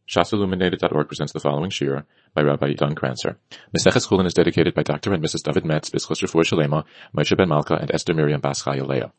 ShasIlluminated.org presents the following shir by Rabbi Don Kranzer. Meseches Chulin is dedicated by Dr. and Mrs. David Metz, B'schus Refuah Shalema, Moshe Ben Malka, and Esther Miriam Bas Chaya Leah.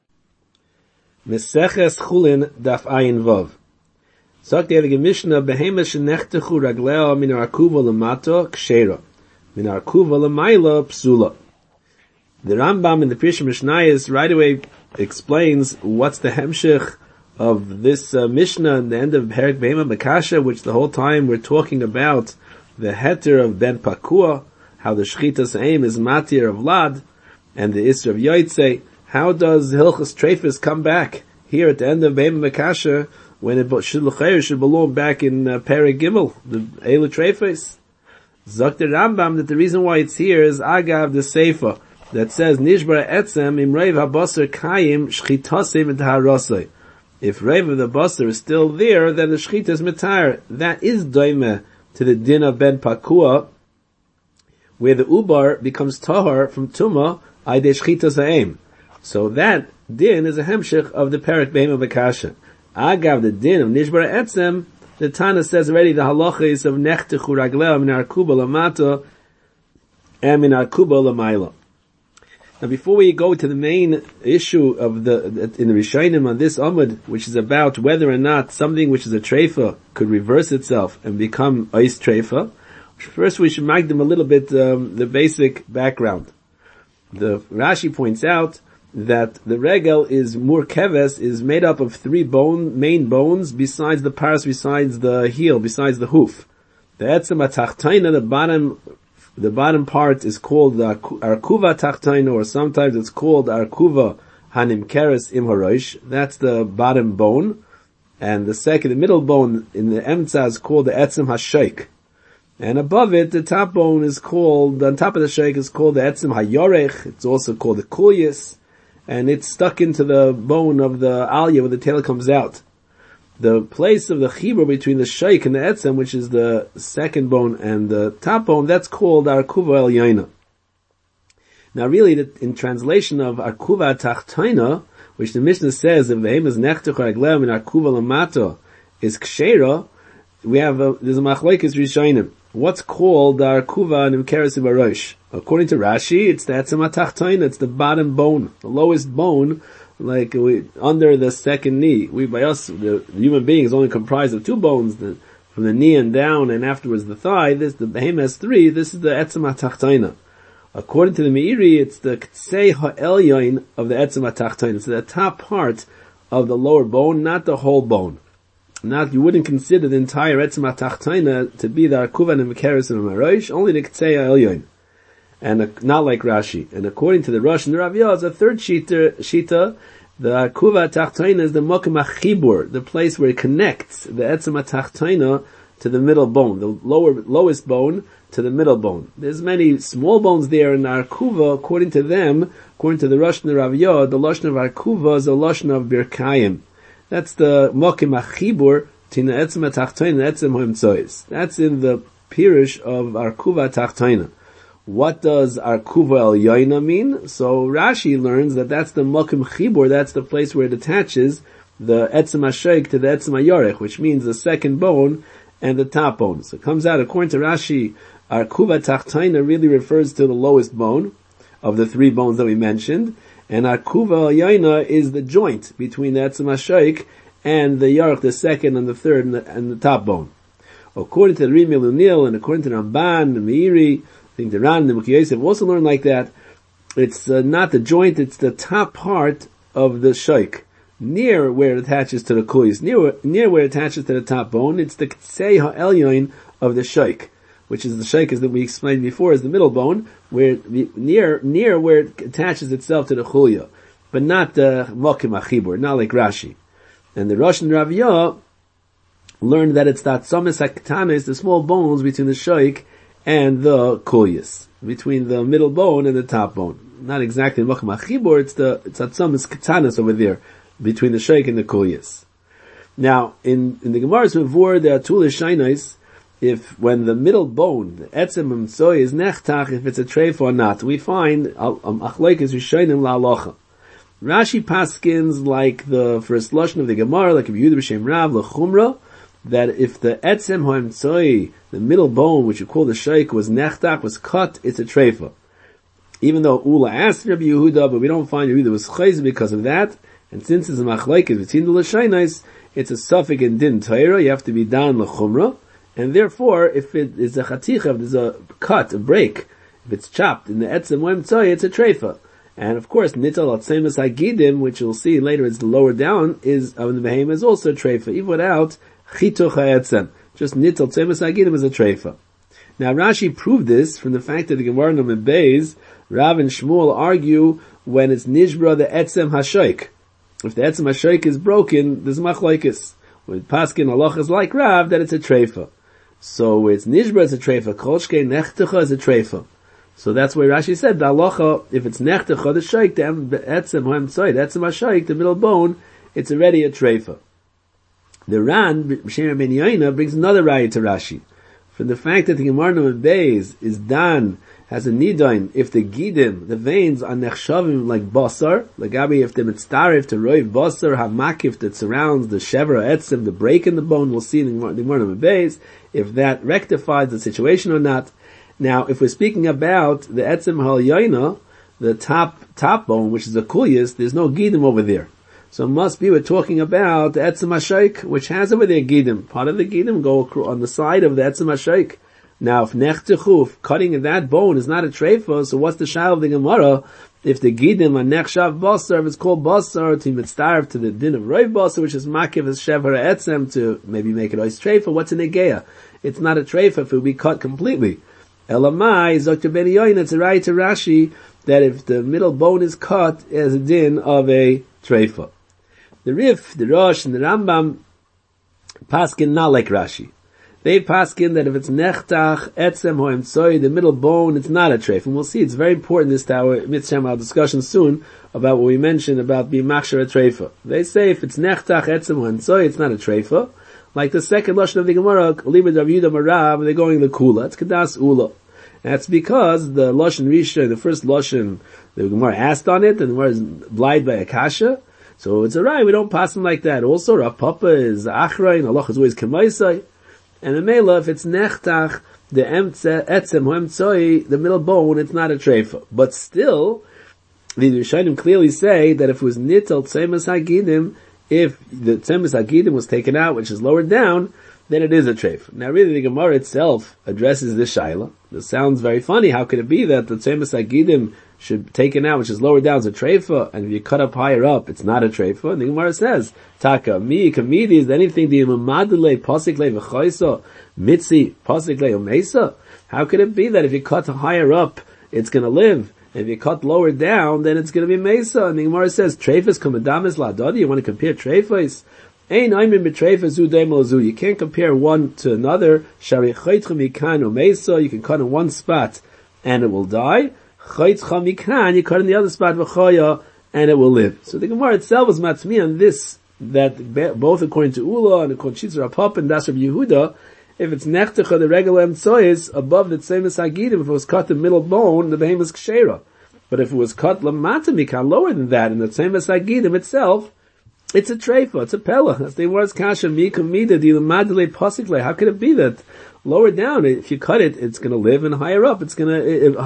Meseches Chulin Daf Ayin Vav. Sagt der Mishnah, Behema shenechtechu ragleo min arkuva lamato kshera, min arkuva lamayla psula. The Rambam in the Pirush Mishnayos right away explains what's the hemshich of this Mishnah in the end of Perek Behema Bekasha, which the whole time we're talking about the heter of Ben Pakua, how the Shchitas aim is matir of Lad, and the Isra of Yoitze. How does Hilchas Treifus come back here at the end of Behema Bekasha when it should belong back in Perek Gimel, the Eilu Treifus? Zok the Rambam that the reason why it's here is Agav the Seifa that says Nishbar Etzem Imreiv HaBasar Kayim Shchitasim T'harosai. If Reiv of the Basar is still there, then the Shchita is Mitar. That is Doime to the din of Ben Pakua, where the Ubar becomes Tahar from Tumah, Aydei Shchita Za'im. So that din is a hemshich of the Perek Behema Bekasha. Agav, the din of Nishbar Etzem, the Tana says already the halacha is of Nechtechu Ragleo min Arkuba Lamata and min Arkuba Lamayla. Now before we go to the main issue of in the Rishonim on this Amud, which is about whether or not something which is a treifa could reverse itself and become ois treifa, first we should make them a little bit the basic background. The Rashi points out that the regel is murkeves, is made up of three main bones besides the paras, besides the heel, besides the hoof. The etzem atachtaina, the bottom part is called the Arkuva Tachtaina, or sometimes it's called Arkuva Hanimkeres Im Harosh. That's the bottom bone. And the middle bone in the Emtza is called the Etzem HaSheik. And above it, the top bone is called, on top of the Sheik is called the Etzem HaYorech. It's also called the Kulyas. And it's stuck into the bone of the Aliyah where the tail comes out. The place of the chibur between the sheik and the etzem, which is the second bone and the top bone, that's called Arkuva Elyoina. Now really, in translation of Arkuva Tachtaina, which the Mishnah says, if Vehem is Nechtech Ragleo min Arkuva Lamato is Kshera, there's a machlokes Rishonim. What's called Arkuva Nimkeres Ibarosh? According to Rashi, it's the Etzem HaTachtaina, it's the bottom bone, the lowest bone, like under the second knee. The human being is only comprised of two bones, from the knee and down, and afterwards the thigh. The behemoth has three. This is the etzem hatachtaina. According to the Meiri, it's the ktsei ha'elyon of the etzem hatachtaina. It's the top part of the lower bone, not the whole bone. You wouldn't consider the entire etzem hatachtaina to be the arkuva and mikeres and marosh, only the ktsei ha'elyon. And not like Rashi. And according to the Rosh and the Rav Yaz, a third shita, the Arkuva Tachtaina is the Mokem HaChibur, the place where it connects the Etzem HaTachtaina to the middle bone, the lowest bone to the middle bone. There's many small bones there in Arkuva, according to them, according to the Rosh and the Rav Yaz, the Lashon of Arkuva is the Lashon of Birkayim. That's the Mokem HaChibur, Tina Etzem HaTachtaina, Etzem HaMtzois. That's in the Pirush of Arkuva Tachtaina. What does Arkuva Elyoina mean? So Rashi learns that that's the Mokem Chibur, that's the place where it attaches the Etzem HaSheik to the Etzem HaYorech, which means the second bone and the top bone. So it comes out, according to Rashi, Arkuva Tachtaina really refers to the lowest bone of the three bones that we mentioned, and Arkuva Elyoina is the joint between the Etzem HaSheik and the Yorech, the second and the third and the top bone. According to the Rim Elunil and according to Ramban, the Meiri, I think the Ran and the Mukhi Yosef also learn like that. It's not the joint, it's the top part of the sheik, near where it attaches to the kuyas, near where it attaches to the top bone. It's the ktsei ha'elyon of the sheik, which is the sheik, as that we explained before, is the middle bone, where near where it attaches itself to the chulya, but not the mokim ha'chibur, not like Rashi. And the Rosh and Rav Yah learned that it's that samis haktanis, the small bones between the sheik and the kulyas, between the middle bone and the top bone. Not exactly mokem hachibur, it's atzamas katanas over there, between the sheik and the kulyas. Now, in the Gemara's Mavur, there are two Lishainos, when the middle bone, the etzem hamtzoy, is nechtach, if it's a treif or not. We find, achleikes Rishonim la'alocha. Rashi paskins like the first lashon of the Gemara, like Yehuda b'shem Rav l'chumra, that if the etzem ha'emtzoi, the middle bone, which you call the shaykh, was nechtach, was cut, it's a treifa. Even though Ula asked Rabbi Yehuda, but we don't find Yehuda was chayz because of that, and since it's a machlokes between the l'shaynais, it's a suffix in din Torah, you have to be down l'chumrah, and therefore, if it is a chaticha, if there's a cut, a break, if it's chopped in the etzem ha'emtzoi, it's a treifa. And of course, nital atzemus hagidim, which you'll see later is lower down, is of the behemoth is also a treifa, even without chituch ha'etzem. Just nital atzemus hagidim is a treifa. Now Rashi proved this from the fact that the Gemara Num Beis, Rav and Shmuel argue when it's nishbra the etzem hashoik. If the etzem hashoik is broken, there's machlokes. With paskin halachas like Rav that it's a treifa. So it's nishbra is a treifa, kolshke nechtecha is a treifa. So that's why Rashi said the halacha, if it's nechtecha, the shaykh, the etzem hashoik, the middle bone, it's already a treifa. The Ran, B'Shem Ben Yoina, brings another raya to Rashi. From the fact that the Gemara Num Beis is dan, has a nidain, if the gidim, the veins are nechshavim like basar, lagabi if the mitztarif to roiv basar, hamakif that surrounds the shever etzem, the break in the bone, we'll see in the Gemara Num Beis, if that rectifies the situation or not. Now, if we're speaking about the etzem ha'yaina, the top bone, which is the kulyas, there's no gidim over there. So it must be we're talking about the etzem hashaik, which has over there gidim. Part of the gidim go on the side of the etzem hashaik. Now, if nechtichuf, cutting that bone is not a treifa, so what's the shal of the Gemara? If the gidim are nechshav basar, if it's called basar, to mitzdarf to the din of roiv basar, which is makiv as shever etzem, to maybe make it ois treifa, what's a negeya? It's not a treifa if it would be cut completely. Elamai, Dr. Ben Yoin, it's a right to Rashi, that if the middle bone is cut, as a din of a treifa. The Rif, the Rosh, and the Rambam paskin not like Rashi. They paskin that if it's nechtach, etzem, ha'emtzoi, the middle bone, it's not a treifa. And we'll see, it's very important this to our mitzvah, our discussion soon, about what we mentioned about being machshir a treifa. They say if it's nechtach, etzem, ha'emtzoi, it's not a treifa. Like the second lashon of the Gemara, Libid Rav Yehuda Marav, they're going the kula. It's kadas ula. That's because the lashon Risha, the first lashon, the Gemara asked on it, and the Gemara is blind by Akasha. So it's alright, we don't pass them like that. Also, Rav Papa is Achray, and Allah is always Kemaisai. And the Mela, if it's Nechtach, the etzem, ha'emtzoi, the middle bone, it's not a treifa. But still, the Rishonim clearly say that if it was nital tzemes hagidim, if the tzemes hagidim was taken out, which is lowered down, then it is a treifa. Now really the Gemara itself addresses this shaila. This sounds very funny. How could it be that the tzemes hagidim should be taken out, which is lowered down, is a treifa, and if you cut up higher up, it's not a treifa? And the Gemara says, Taka, mi, kamidi, is anything the imamadule, pasikle, v'choiso, mitzi, pasikle, umesa? How could it be that if you cut higher up, it's gonna live? If you cut lower down, then it's going to be mesa. And the Gemara says, treifas kumadamis ladadi. You want to compare treifas? Ein aimin betreifas zu demo zu. You can't compare one to another. Shari chaytcha mikan or mesa. You can cut in one spot and it will die. Chaytcha mikan, you cut in the other spot v'choya and it will live. So the Gemara itself is matzmi on this, that both according to Ula and according to Shitzer Apop and Das Rabbi Yehuda, if it's nechtecha, the regular emtsois, above the tzemes hagidim, if it was cut the middle bone, the behemoth is kshera. But if it was cut lamata mikan, lower than that, in the tzemes hagidim itself, it's a treifa, it's a pella. That's the words kasha mikam mida di lamadle pasikle. How could it be that lower down, if you cut it, it's gonna live, and higher up, it's gonna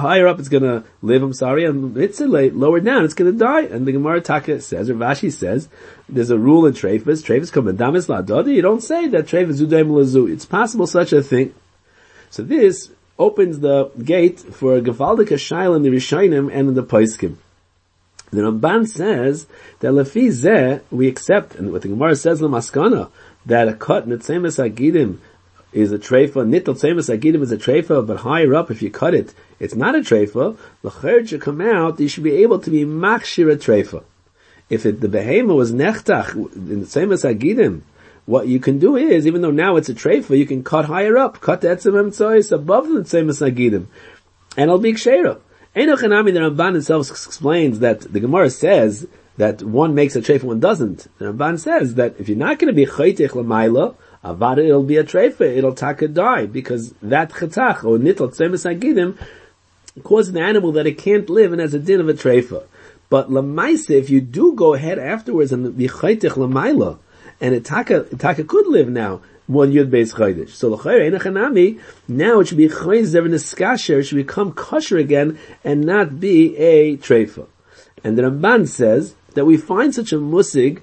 live, and mitzile, lower down, it's gonna die. And the Gemara Taka says, or Rashi says, there's a rule in treifas come adamis la'adadi. You don't say that treifas udaim lazu. It's possible such a thing. So this opens the gate for a gefaldik shayla in the Rishonim and in the Poskim. The Ramban says that lefi zeh, we accept, and what the Gemara says lemaskana, that a cut in the tzemes hagidim is a treifa, nitl tzemes hagidim is a treifa, but higher up, if you cut it, it's not a treifa. L'cher should come out, you should be able to be machshir a treifa. If the behemoth was nechtach in the tzemes hagidim, what you can do is, even though now it's a treifa, you can cut higher up, cut the etzem emtsois above the tzemes hagidim, and it'll be kshera. Enoch Hanami, the Ramban himself explains that the Gemara says that one makes a treifa, one doesn't. The Ramban says that if you're not going to be chaytich l'mayla, avada, it'll be a treifa, it'll taka die, because that chetach, or nitl tzemes hagidim, causes an animal that it can't live and has a din of a treifa. But l'maisa, if you do go ahead afterwards and be chaytich l'mayla, and it taka could live now, one Yud Beis Chodesh. So l'chayr ein chanami, now it should be chayzer in the skasher, it should become kosher again and not be a treifa. And the Ramban says that we find such a musig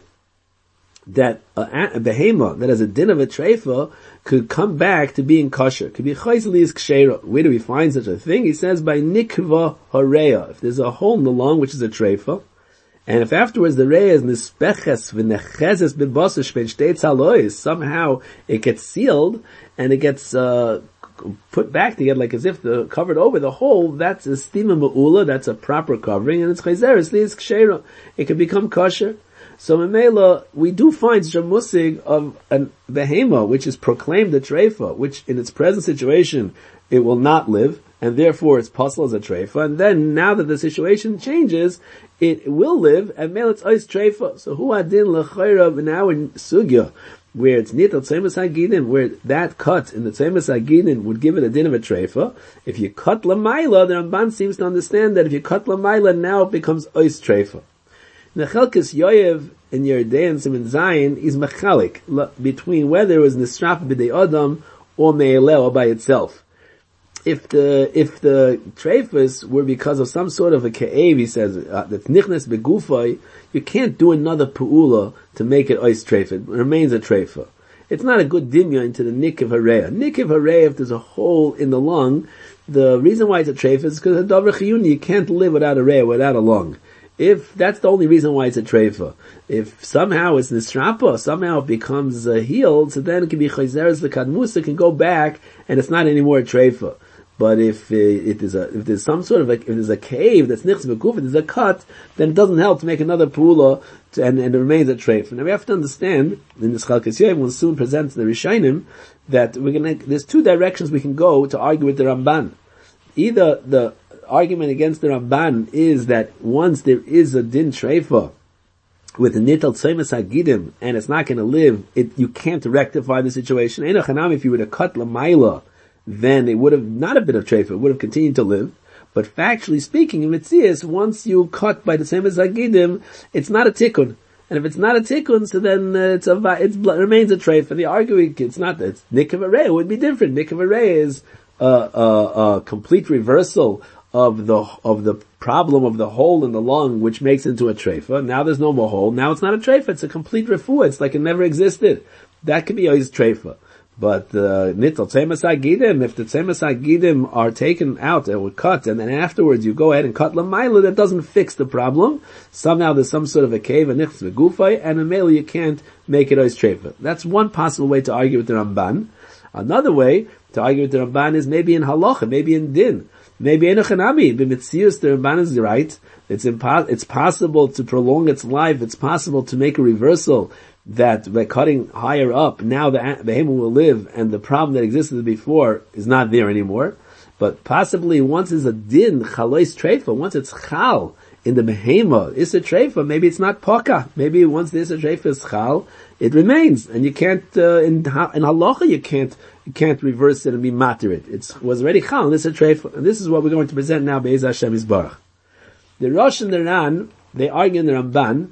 that a behema that has a din of a treifa could come back to being kosher. Could be chayzer is ksheira. Where do we find such a thing? He says by nikva hareya. If there's a hole in the lung, which is a treifa, and if afterwards the reya is nispeches v'nechezes b'basar shbein shtei tzalois, somehow it gets sealed and it gets put back together like as if the covered over the hole, that's a stima ma'ula, that's a proper covering, and it's chayzeres li's ksheira. It can become kosher. So Memela, we do find such a musig of a behema, which is proclaimed a treifa, which in its present situation, it will not live, and therefore it's possible as a treifa, and then now that the situation changes, it will live, and mele it's ois treifa. So hu adin l'chayra, now in sugya, where it's nital tzemes hagidim, where that cut in the tzemes hagidim would give it a din of a treifa. If you cut l'mayla, the Ramban seems to understand that if you cut l'mayla, now it becomes ois treifa. The Chelkes Yoyev in Yerdei and Siman Zayin is mechalik between whether it was nisraf b'dei adam or me'eleh or by itself. If the treifus were because of some sort of a ke'ev, he says, that's nichnes begufay, you can't do another pu'ula to make it ois treifa. It remains a treifa. It's not a good dimya to the nikiv hareya. Nikiv hareya, if there's a hole in the lung, the reason why it's a treifa is because of davar chiyuni, you can't live without a reya, without a lung. If that's the only reason why it's a treifa, if somehow it's nisrapa, somehow it becomes healed, so then it can be chayzeres the kadmusa can go back and it's not anymore a treifa. But if there's some sort of if there's a cave that's nichs v'guf, if there's a cut, then it doesn't help to make another pula and it remains a treifa. Now we have to understand in this Chalkes Yoyev, we'll soon present the Rishonim that there's two directions we can go to argue with the Ramban. Either the argument against the Ramban is that once there is a din treifa with a nital tzemes hagidim and it's not going to live, you can't rectify the situation. Ein chanami, if you would have cut l'mayla, then it would have not have been a treifa, it would have continued to live. But factually speaking, in Mitzias, once you cut by the tzemes hagidim, it's not a tikkun. And if it's not a tikkun, so then it remains a treifa. The arguing, it's nikiv harei would be different. Nikiv harei is a complete reversal of the problem of the hole in the lung, which makes it into a treifa. Now there's no more hole. Now it's not a treifa. It's a complete refuah. It's like it never existed. That could be always treifa. But nital tzemes hagidim, if the tzemes hagidim are taken out and were cut, and then afterwards you go ahead and cut l'mayla, that doesn't fix the problem. Somehow there's some sort of a cave, a nichs v'gufay, and a mele you can't make it always treifa. That's one possible way to argue with the Ramban. Another way to argue with the Ramban is maybe in halacha, maybe in din. Maybe enochanami, b'mitzius, the Ramban is right. It's possible to prolong its life. It's possible to make a reversal that by cutting higher up, now the behemah will live and the problem that existed before is not there anymore. But possibly once it's a din, chalois treifa, once it's chal in the behemah, it's a treifa, maybe it's not poka. Maybe once there's a treifa is chal, it remains. And you can't, in halacha you can't reverse it and be matir it. It was already chal, and it's a treifa. And this is what we're going to present now, Be'ez Hashem Yisbarach. The Rosh and the Ran, they argue in the Ramban,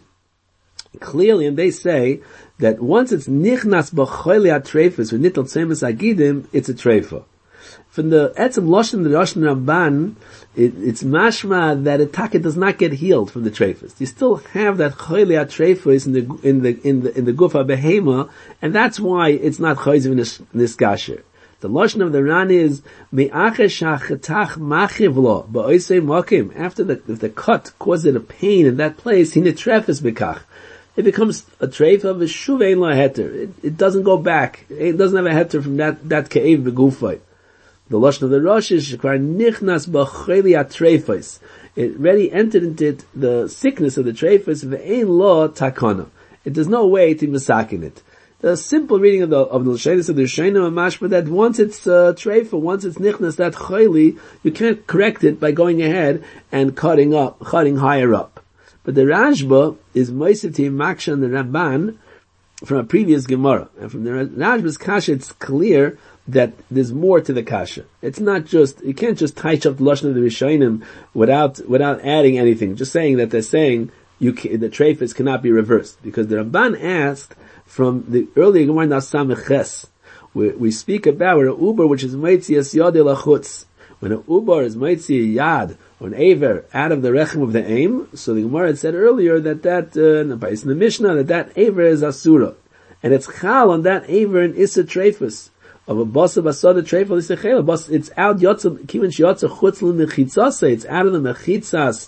clearly, and they say that once it's nichnas b'choyle ha-treifus with nital tzemes hagidim, it's a treifa. From the etzem loshen, the Rosh and Ramban, it's mashma that a taka does not get healed from the treifus. You still have that choyle ha-treifus in the gufa behema, and that's why it's not chayziv in this gasher. The lashon of the Ran is me'achesh ha'chetach machiv lo ba'oisei makim. After if the cut caused it a pain in that place, hine trefes bekach. It becomes a treifa v'shuv ein lo heter. It doesn't go back. It doesn't have a heter from that ke'ev begufay. The lashon of the Rosh is shekvar nichnas b'cheli ha-treifos. It already entered into the sickness of the treifos v'ein lo takana. There's no way to misakin it. The simple reading of the Lashonos of the Rishonim and mashma that once it's treifa, once it's nichnas, that chayli, you can't correct it by going ahead and cutting higher up. But the Rashba is moisiv to maksha and the Ramban from a previous Gemara. And from the Rashba's kasha, it's clear that there's more to the kasha. It's not just, you can't just touch up the Lashon of the Rishonim without adding anything. Just saying that they're saying the treifas cannot be reversed. Because the Ramban asked from the earlier Gemara Nasameh Ches, we speak about where an uber which is meitzias yad elachutz. When an uber is meitzi yad or an aver out of the rechem of the aim, so the Gemara had said earlier that in the Mishnah that aver is asura, and it's chal on that aver in issa treifus of a basa basada treifus issa chela. It's out yotza kiven sheyotza chutz l'mechitzase. It's out of the mechitzas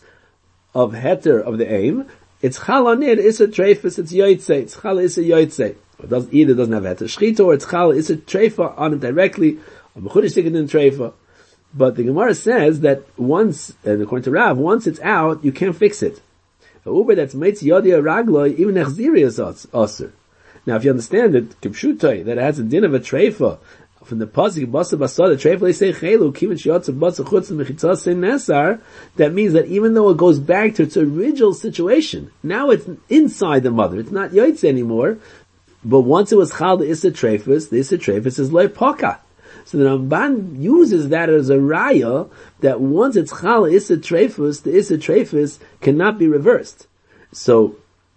of heter of the aim. It's chal on it issa treifus. It's yoytze. It's chal issa yoytze. It doesn't have heter shchita, or it's chal issa treifa on it directly. Or mechudesh tikkun in treifa. But the Gemara says that once, and according to Rav, once it's out, you can't fix it. A uber that's meitz yodia ragloi, even echziri is osir. Now, if you understand it, kipshutai, that it has a din of a treifa, from the pasuk basa basada treifa, they say chelu kiven sheyotza basa chutz mechitzas nesar. That means that even though it goes back to its original situation, now it's inside the mother. It's not yoitz anymore. But once it was chal the issa treifus is loy poka. So the Ramban uses that as a raya that once it's chal issa treifus, the issa treifus cannot be reversed. So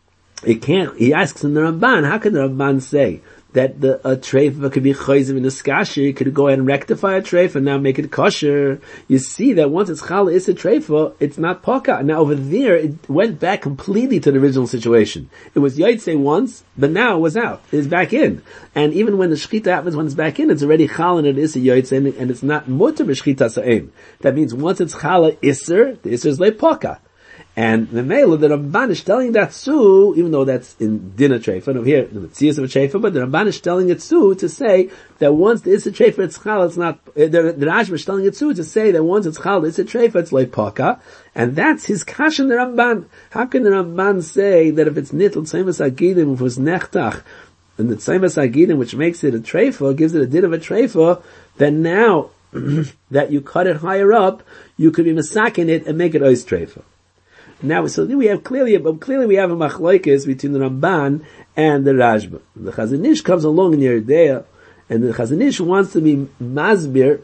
it can't. He asks in the Ramban, how can the Ramban say that a treifa could be chayziv in a skashi, could go ahead and rectify a treifa and now make it kosher? You see that once it's chal issa treifa, it's not poka. Now over there, it went back completely to the original situation. It was yaitse once, but now it was out. It's back in. And even when the shchita happens, when it's back in, it's already chal and it is a yaitse, and it's not mutter b'shchita sa'im. That means once it's chal isser, the isser is le poka. And the Mela, the Ramban is telling that too, even though that's in dinner treifa, over here, the Metzias of a treifa, but the Ramban is telling it too to say that once the Issa treifa, it's chal, it's not, the Rashba is telling it too to say that once it's chal, the Issa treifa, it's like paka, and that's his kash in the Ramban. How can the Ramban say that if it's nitl, tzeimas agidim, if it was nechtach, and the tzeimas agidim, which makes it a treifa, gives it a din of a treifa, then now, that you cut it higher up, you could be masakin it and make it ois treifa. Now, so we have clearly we have a machlokes between the Ramban and the Rashba. The Chazon Ish comes along in Yeridea, and the Chazon Ish wants to be masbir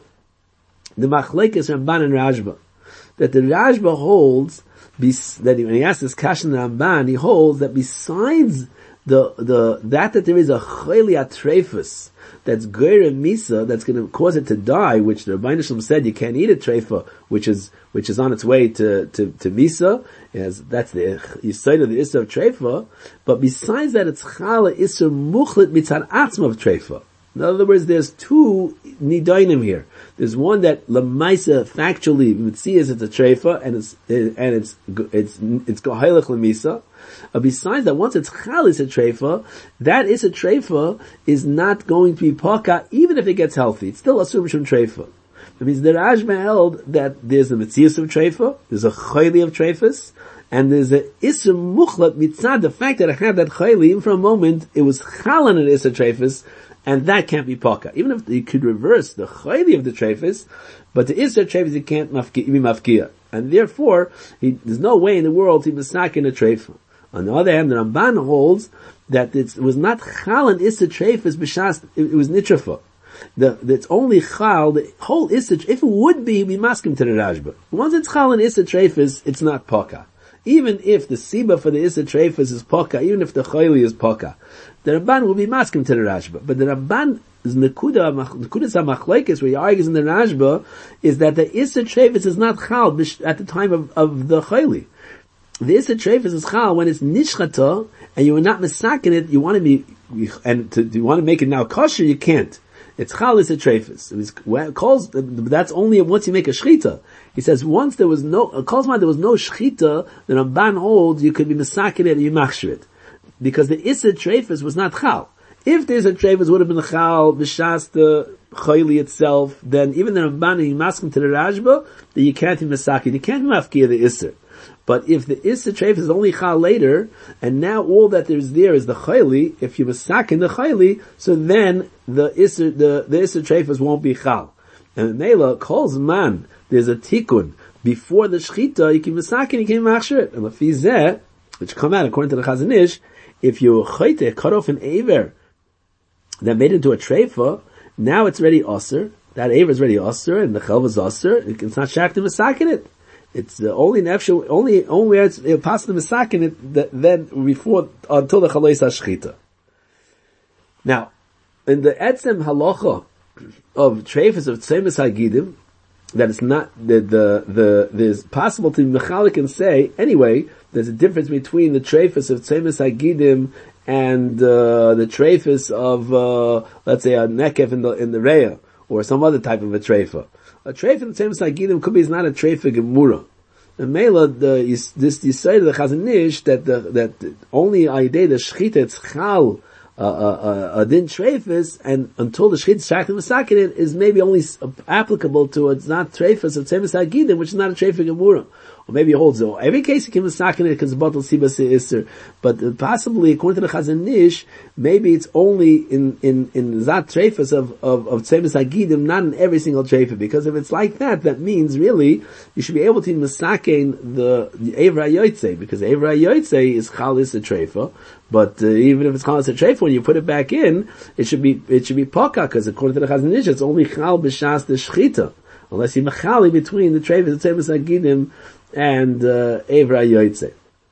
the machlokes Ramban and Rashba. That the Rashba holds that when he asks this kashan Ramban, he holds that besides that there is a chayli atrefus that's goyre misa, that's going to cause it to die, which the Rebbeinu Shalom said you can't eat a treifa, which is on its way to misa, that's the yisoid of the issa of treifa. But besides that, it's chala issa muchlit mitzad atzma of treifa. In other words, there's two nidainim here. There's one that lamaisa factually mitzias it's a treifa, and it's gohailach lemisa. Besides that, once it's chal is a treifa, that is a treifa is not going to be paka, even if it gets healthy. It's still a subshim treifa. That means the Rashba held that there's a mitzias of treifa, there's a chayli of treifas, and there's a isser muchlat mitzad, the fact that I have that chayli, even for a moment, it was chal and an isser treifas, and that can't be paka. Even if you could reverse the chayli of the treifas, but the isser treifas, it can't be mafkia. And therefore, there's no way in the world to be masakin a treifa. On the other hand, the Ramban holds that it was not chal and issa treifas b'shas, it was nitrafa. It's only chal, the whole issa, if it would be, we maskim to the Rashba. Once it's chal and issa treifas, it's not poka. Even if the siba for the issa treifas is poka, even if the chayli is poka, the Ramban will be maskim to the Rashba. But the Ramban is nekudas hamachlokes, where he argues in the Rashba, is that the issa treifas is not chal at the time of the chayli. The issa treifas is chal when it's nishchata, and you are not misakin it, you want to make it now kosher, you can't. It's chal issa treifas. That's only once you make a shchita. He says once there was no shchita, the Ramban holds you could be misakin it and you machshir it. Because the issa treifas was not chal. If the issa treifas would have been chal, b'shas the chayli itself, then even the Ramban and you maskim to the Rashba, that you can't be misakin, you can't mafkia the issa. But if the issa treif is only chal later, and now all that there is the chayli, if you masakin the chayli, so then the issa treifas won't be chal. And Mela calls man, there's a tikkun, before the shchita, you can masakin, you can machshir it. And lefizeh, which come out according to the Chazon Ish, if you cut off an aver that made into a treifa, now it's already osir, that aver is already osir, and the chelv is osir, it's not shak to masakin it. It's only where it's possible to misakin it then before until the chalais hashchita. Now, in the etzem halacha of treifus of tzemes hagidim, that it's not, there's possible to mechalik and say, anyway, there's a difference between the treifus of tzemes hagidim and, the treifus of, let's say a nekef in the reya, or some other type of a treifa. A treifa in tzemes hagidim could be, is not a treifa gemura. And Mela, this Yisrael of the Chazon Ish, that only Aidei the Shechita, it's Chal, a din treifus, and until the Shechita Shachtim Masakin it, is maybe only applicable to, it's not treifus of Tzemes HaGidim, which is not a treifa gemura. Or maybe it holds, so every case you can masakin it because it's bottle sibas isser. But possibly, according to the Chazon Ish, maybe it's only in that treifas of Tzemes HaGidim, not in every single treifa. Because if it's like that, that means really, you should be able to masakin the Evra Yoitze, because Evra Yoitze is chalis a treifa. But even if it's chalis a treifa, when you put it back in, it should be poka, because according to the Chazon Ish, it's only chal b'shas the shchita. Unless you machali between the treifas of Tzemes HaGidim and Evra Yoitze.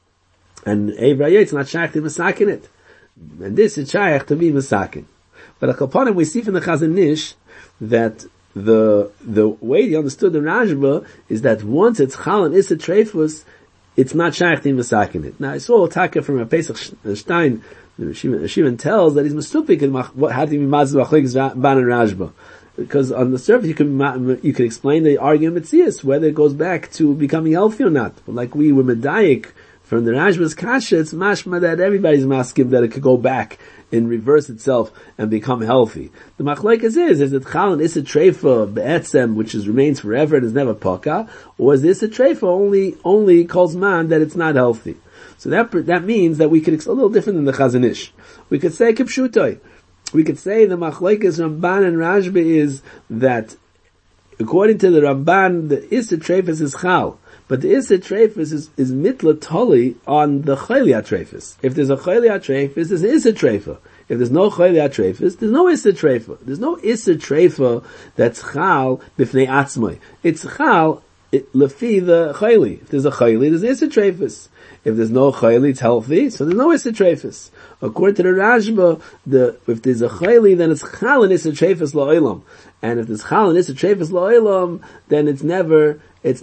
And Evra Yoitze not shaykh to masakin it. And this is shaykh to be masakin. But upon it we see from the Chazon Ish that the way he understood the Rashba is that once it's chal and issa treifus, it's not shaykh to masakin it. Now I saw a taka from a Pesach Stein, Shimon tells that he's mistupik in how do you be mazz b'achlik ban and Rashba. Because on the surface you can explain the argument Mitzias, whether it goes back to becoming healthy or not. But like we were medayik from the Rashba's kasha, it's mashma that everybody's maskim that it could go back and reverse itself and become healthy. The machlekes is it chal and issa treifa be'etzem, which remains forever and is never paka, or is this a treifa only calls man that it's not healthy? So that means that we could, a little different than the Chazon Ish. We could say kipshutoi. We could say the machlekes Ramban and Rashba is that, according to the Ramban, the Issa Treifus is Chal, but the Issa Treifus is mitla toli on the Chaylia Treifus. If there's a Chaylia Treifus, there's an Issa Treifa. If there's no Chaylia Treifus, there's no Issa Treifa. There's no Issa Treifa that's Chal b'fnei atzmai. It's Chal lefi the Chayli. If there's a Chayli, there's Issa Treifus. If there's no chayli, it's healthy, so there's no issa treifus. According to the Rashba, if there's a chayli, then it's chal and issa treifus la'olam. And if there's chal and issa treifus la'olam, then it's never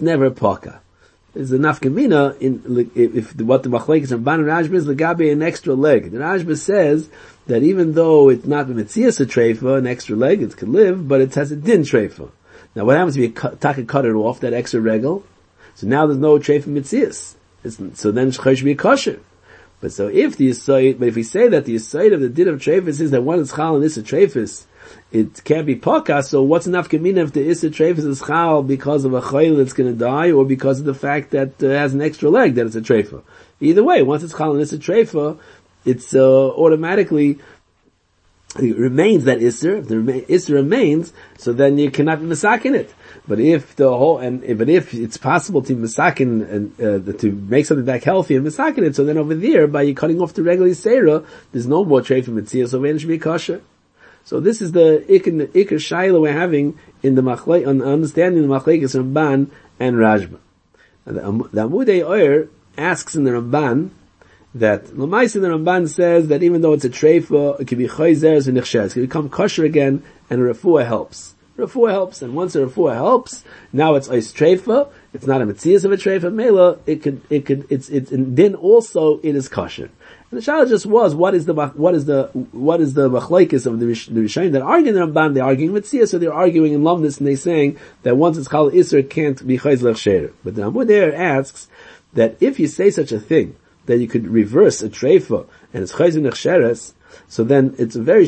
paka. There's a nafkamina if what the machlekes and Ban Rashba is legabe an extra leg. The Rashba says that even though it's not the mitzias a treifa, an extra leg, it can live, but it has a din treifa. Now what happens if you cut it off, that extra regal? So now there's no treifa mitzias. So then shchai should be a kosher. But if we say that the aside of the din of treifus is that one is chal and issa treifus, it can't be paka, so what's enough kamina if the issa treifus is chal because of a chayil that's going to die, or because of the fact that it has an extra leg that it's a treifa? Either way, once it's chal and issa treifa, it's automatically, it remains that Isser. If the Isser remains, so then you cannot be masakin it. But if if it's possible to masakin and to make something back healthy and masakin it, so then over there, by you cutting off the regular Seira, there's no more trade from Mitzvah, so then it should be kosher. So this is the Iker Shaila we're having in the Machlek, on understanding the Machlekes Ramban and Rashba. And the Amudei Oyer asks in the Ramban, that Lamais in the Ramban says that even though it's a treifa, it can be chayzer and nichsher. It can become kosher again, and refuah helps. Refuah helps, and once a refuah helps, now it's ice treifa. It's not a metzias of a treifa mela. And then also it is kosher. And the shaila just was, what is the machlekes of the Rishonim that argue in the Ramban? They're arguing metzias, so they're arguing in lumnus, and they're saying that once it's chal isser, it can't be chayzer l'chsher. But the Amud there asks that if you say such a thing, that you could reverse a treifa and it's chayzer nechsheres, so then it's very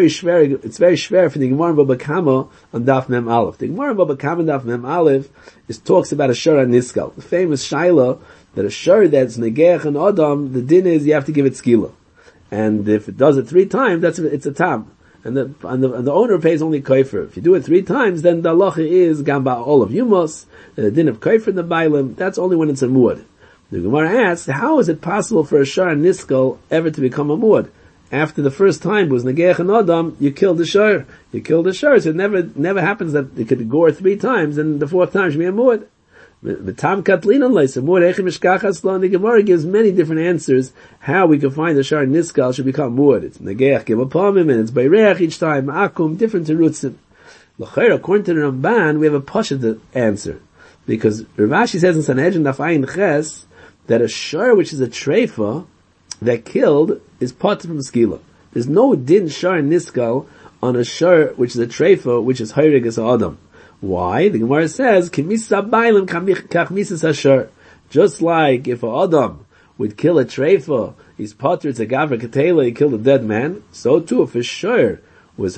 shver for the Gemara in Baba Kama on Daf Mem Aleph. The Gemara in Baba Kama on Daf Mem Aleph talks about a shor and niskal. The famous shaila that a shor that's negeach and adam, the din is you have to give it skila, and if it does it 3 times, it's a tam, and the owner pays only kofer. If you do it 3 times, then the halacha is gamba all of yumos, the din of kofer in the bailim. That's only when it's a muad. The Gemara asks, how is it possible for a shor and niskal ever to become a muad? After the first time was negeach and adam, you killed the shor. So it never happens that it could gore 3 times, and the 4th time should be a muad. V'tam katlina leisa mur echim mishkachas lo. The Gemara gives many different answers how we can find the shar niskal should become mur. It's negeach givapamim, and it's bayreach each time, akum, different terutzim. L'chayr, according to the Ramban, we have a pashut answer. Because Rav Ashi says in Sanhedrin Daf Ayin Ches that a shar which is a treifa that killed is part from skila. There's no din shar niskal on a shar which is a treifa which is hayrig as adam. Why? The Gemara says kimisa bailim kachmisas hashar. Just like if a adam would kill a treifa, he's potter, it's a gavra ketela, he killed a dead man. So too, if a shar was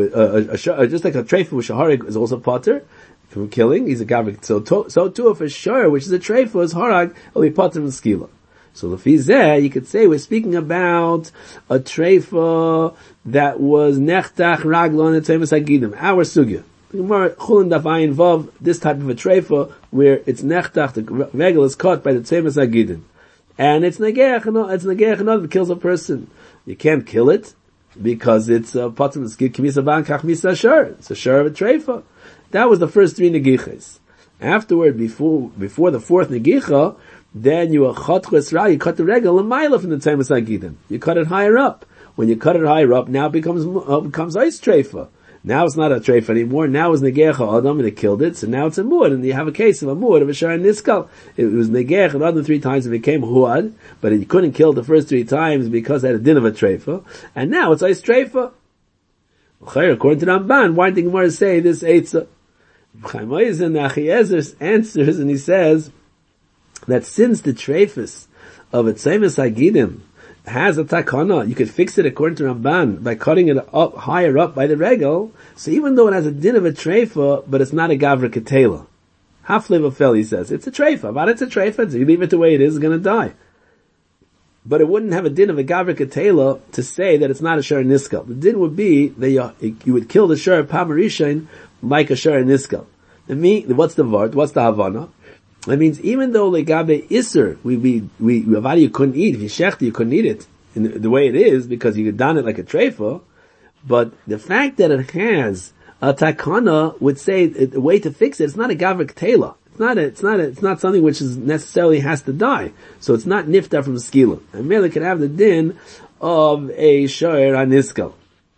just like a treifa which a harig is also potter from killing, he's a gavra. So too, if a shar which is a treifa is harag, it'll be potter from skila. So lefizeh, you could say we're speaking about a treifa that was nechtach raglon and tzemes hagidim. Our sugya. Chulin daf ayin vav, this type of a treifa where it's nechtach, the regel is caught by the tzemes hagidim, and it's negeach another that kills a person. You can't kill it because it's a patim skid kimisa ban kach misa shar. It's a shar of a treifa. That was the first three negichas. Afterward, before the fourth negicha, then you cut the regel a mile from the tzemes hagidim. You cut it higher up. When you cut it higher up, now it becomes ice treifa. Now it's not a treifa anymore. Now it's negeach adam and it killed it. So now it's a muad, and you have a case of a muad of a shar niskal. It was negeach adam 3 times and became huad, but he couldn't kill the first 3 times because it had a din of a treifa, and now it's ice treifa. According to Ramban, why did the Gemara say this eitzah? Chaim Oizen Achiezer answers and he says that since the treifus of a tzemes hagidim has a takana, you could fix it according to Ramban by cutting it up higher up by the regel. So even though it has a din of a treifa, but it's not a gavra ketela. Half live fel, he says. It's a treifa, but it's a treifa. So you leave it the way it is, it's going to die. But it wouldn't have a din of a gavra ketela to say that it's not a shar niskal. The din would be that you would kill the shar pamarishain like a shar niskal. What's the vart? What's the havana? That means even though legabe iser, avadi you couldn't eat, if you shechta you couldn't eat it in the way it is because you could done it like a treifa, but the fact that it has a takana would say the way to fix it, it's not a gavra ketela. It's not something which is necessarily has to die. So it's not nifta from skila. And merely can have the din of a shoyer aniskal.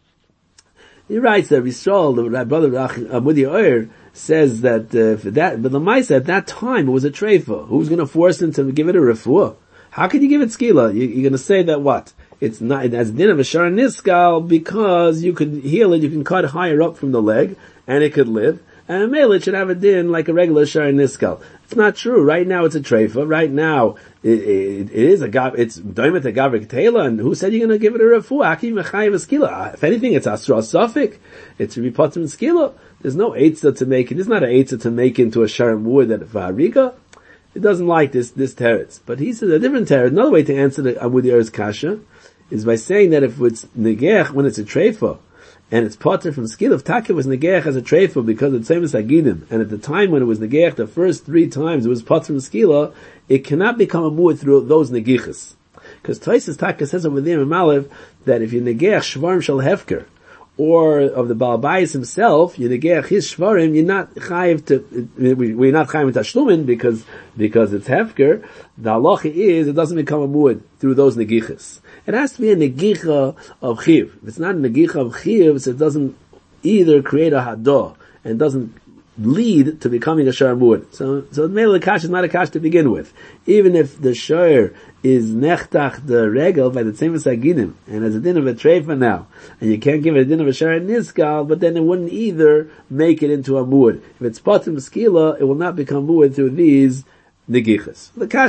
He writes that Yisrael, the brother Amudi Oyer, says that but the Maisa at that time it was a treifa. Who's going to force him to give it a refuah? How can you give it skila? You're going to say that what? It's not, it has din of a shar niskal because you could heal it, you can cut higher up from the leg, and it could live. And a male should have a din like a regular shar niskal. It's not true. Right now it's a treifa. Right now it is it's doimet a gavrik tela. And who said you're going to give it a refuah? Hakim mechayev skila. If anything, it's asra safik. It's ripatim skila. There's no eitzah to make it. It's not an eitzah to make into a shar muad that v'hariga. It doesn't like this teretz. But he says a different teretz. Another way to answer the Amud Yer's kasha is by saying that if it's negech when it's a treifa, and it's potter from skill, if Taka was negeach as a treifa because it's same as hagidim, and at the time when it was negeach the first 3 times it was potter from skila, it cannot become a muad through those negichas. Because Taisus Taka says over there in Malev that if you negeach shvarim shel hefker, or of the Baal Bayis himself, you negeach his shvarim, you're not chayiv to, we're not chayiv tashlumin because it's hefker. The halacha is it doesn't become a muad through those negichas. It has to be a negicha of chiv. If it's not a negicha of chiv, so it doesn't either create a hadah and doesn't lead to becoming a shar muad. So the mele kash is not a kash to begin with. Even if the shar is nechtach the regel by the tzemes hagidim and as a din of a treifa now, and you can't give it a din of a shar niskal, but then it wouldn't either make it into a muad. If it's patim skila, it will not become muad through these negichas.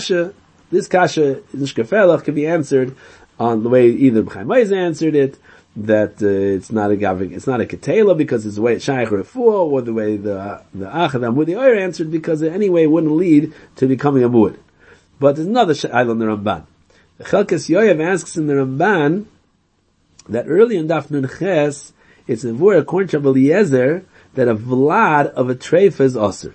This kasha in shkefelach can be answered on the way either Chaim Oizer answered it, that it's not a ketela because it's the way it's shaykh refuah, or the way the Achad Amudi Oyer answered because anyway it wouldn't lead to becoming a muad. But there's another shayla on the Ramban. The Chelkas Yoyev asks in the Ramban that early in Daf Nun Ches it's nevur according to Eliezer that a vlad of a treifa is osir.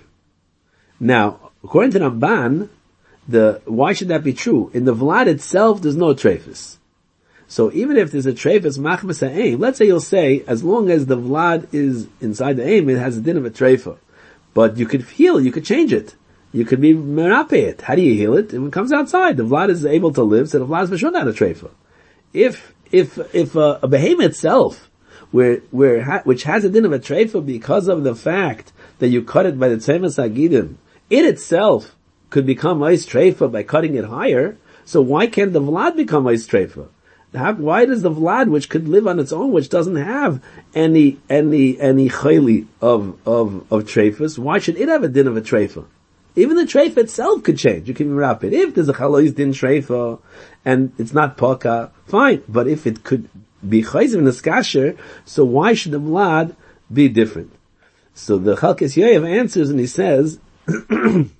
Now, according to Ramban, why should that be true? In the vlad itself, there's no treifus. So even if there's a treifus machmas ha'aim, let's say you'll say, as long as the vlad is inside the aim, it has a din of a treifa. But you could heal, you could change it. you could be merape it. How do you heal it? It comes outside. The vlad is able to live, so the vlad is not a treifa. If a behemoth itself, which has a din of a treifa because of the fact that you cut it by the tzemas agidim, it itself could become ice treifa by cutting it higher, so why can't the vlad become ice treifa? Why does the vlad, which could live on its own, which doesn't have any chayli of treifas, why should it have a din of a treifa? Even the treifa itself could change. You can wrap it. If there's a chalois din treifa, and it's not poka, fine. But if it could be chayziv in the skasher, so why should the vlad be different? So the Chalkes Yoav answers and he says, that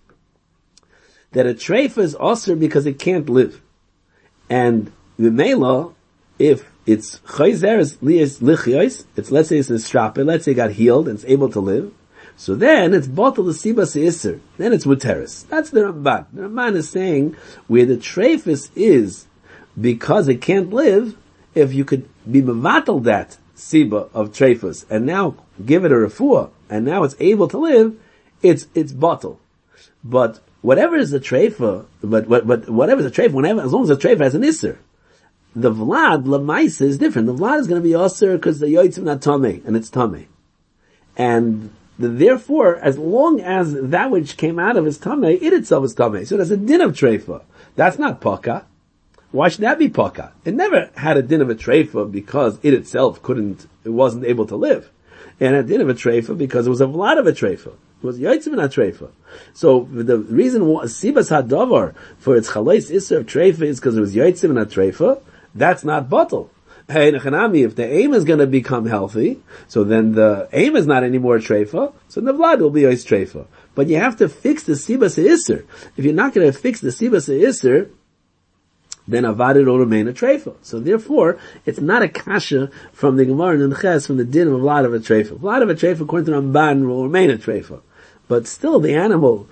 a treifa is osir because it can't live. And the Mela, if it's chayzer lias lichios, it's, let's say it's a strape, let's say it got healed and it's able to live, so then it's bottle the sibas iser, then it's muteris. That's the Ramban. The Ramban is saying where the treifus is because it can't live, if you could be mevatel that siba of treifus and now give it a refuah and now it's able to live, it's bottle. But whatever is the treifa, but whatever the treifa, whenever, as long as the treifa has an iser, the vlad, lamaisa, is different. The vlad is going to be osir because the yoitzim not tamei, and it's tamei. And therefore, as long as that which came out of his tamei, it itself is tamei. So there's a din of treifa. That's not paka. Why should that be paka? It never had a din of a treifa because it itself it wasn't able to live. And a din of a treifa because it was a vlad of a treifa. It was yoitzim not treifa. So the reason sibas hadavar for its chalais iser of treifa is because it was yoitzim not treifa. That's not bottle. Hey, Nechanami, if the aim is going to become healthy, so then the aim is not anymore treifa, so the vlad will be ois treifa. But you have to fix the sibas iser. If you're not going to fix the sibas iser, then avad will remain a treifa. So therefore, it's not a kasha from the Gemara and Ches from the din of vlad of a treifa. Vlad of a treifa, according to Ramban, will remain a treifa. But still, the animal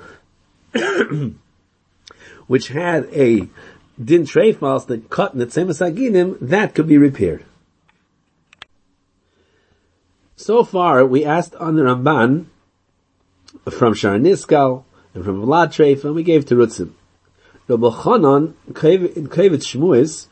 which had a din treifas that cut in the tzemas agidim, that could be repaired. So far, we asked on the Ramban from Shar Niskal and from Vlad Treifa, and we gave Terutzim. Rabbi Chanan in Kovetz Shmuis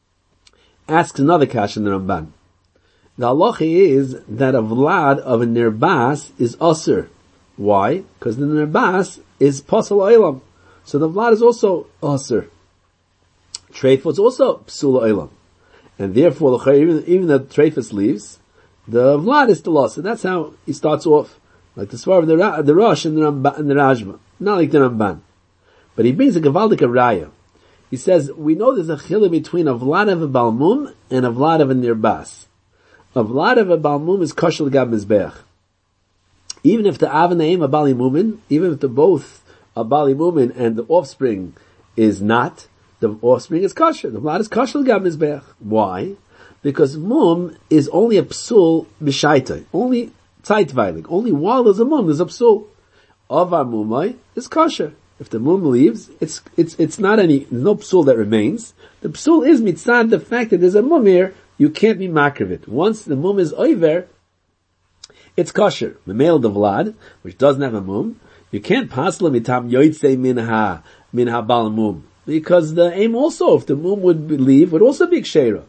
asks another kash in the Ramban. The halacha is that a Vlad of a nirbas is osir. Why? Because the nirbas is pasal oilam. So the Vlad is also osir. Treifus also psula olam, and therefore even the treifus leaves, the vlad is still lost. So that's how he starts off, like the svar of the Rosh and the Rajma, not like the Ramban. But he brings a gavaldik raya. He says we know there's a chiluk between a vlad of a balmum and a vlad of a nirbas. A vlad of a balmum is kosher l'gab mizbeach. Even if the av and the aim are bali mumin, even if the both are bali mumin and the offspring is not, the offspring is kosher. The vlad is kosher l'gab mizbeach. Why? Because mum is only a psul b'shaita, only zeitveilig. Only while there's a mum, there's a psul. Avar mumai is kosher. If the mum leaves, it's not there's no psul that remains. The psul is mitzad the fact that there's a mum here, you can't be makriv it. Once the mum is over, it's kosher. The male the vlad, which doesn't have a mum, you can't pasla mitam yoitzei minha bal mum. Because the aim also, if the mum would leave, would also be kshera.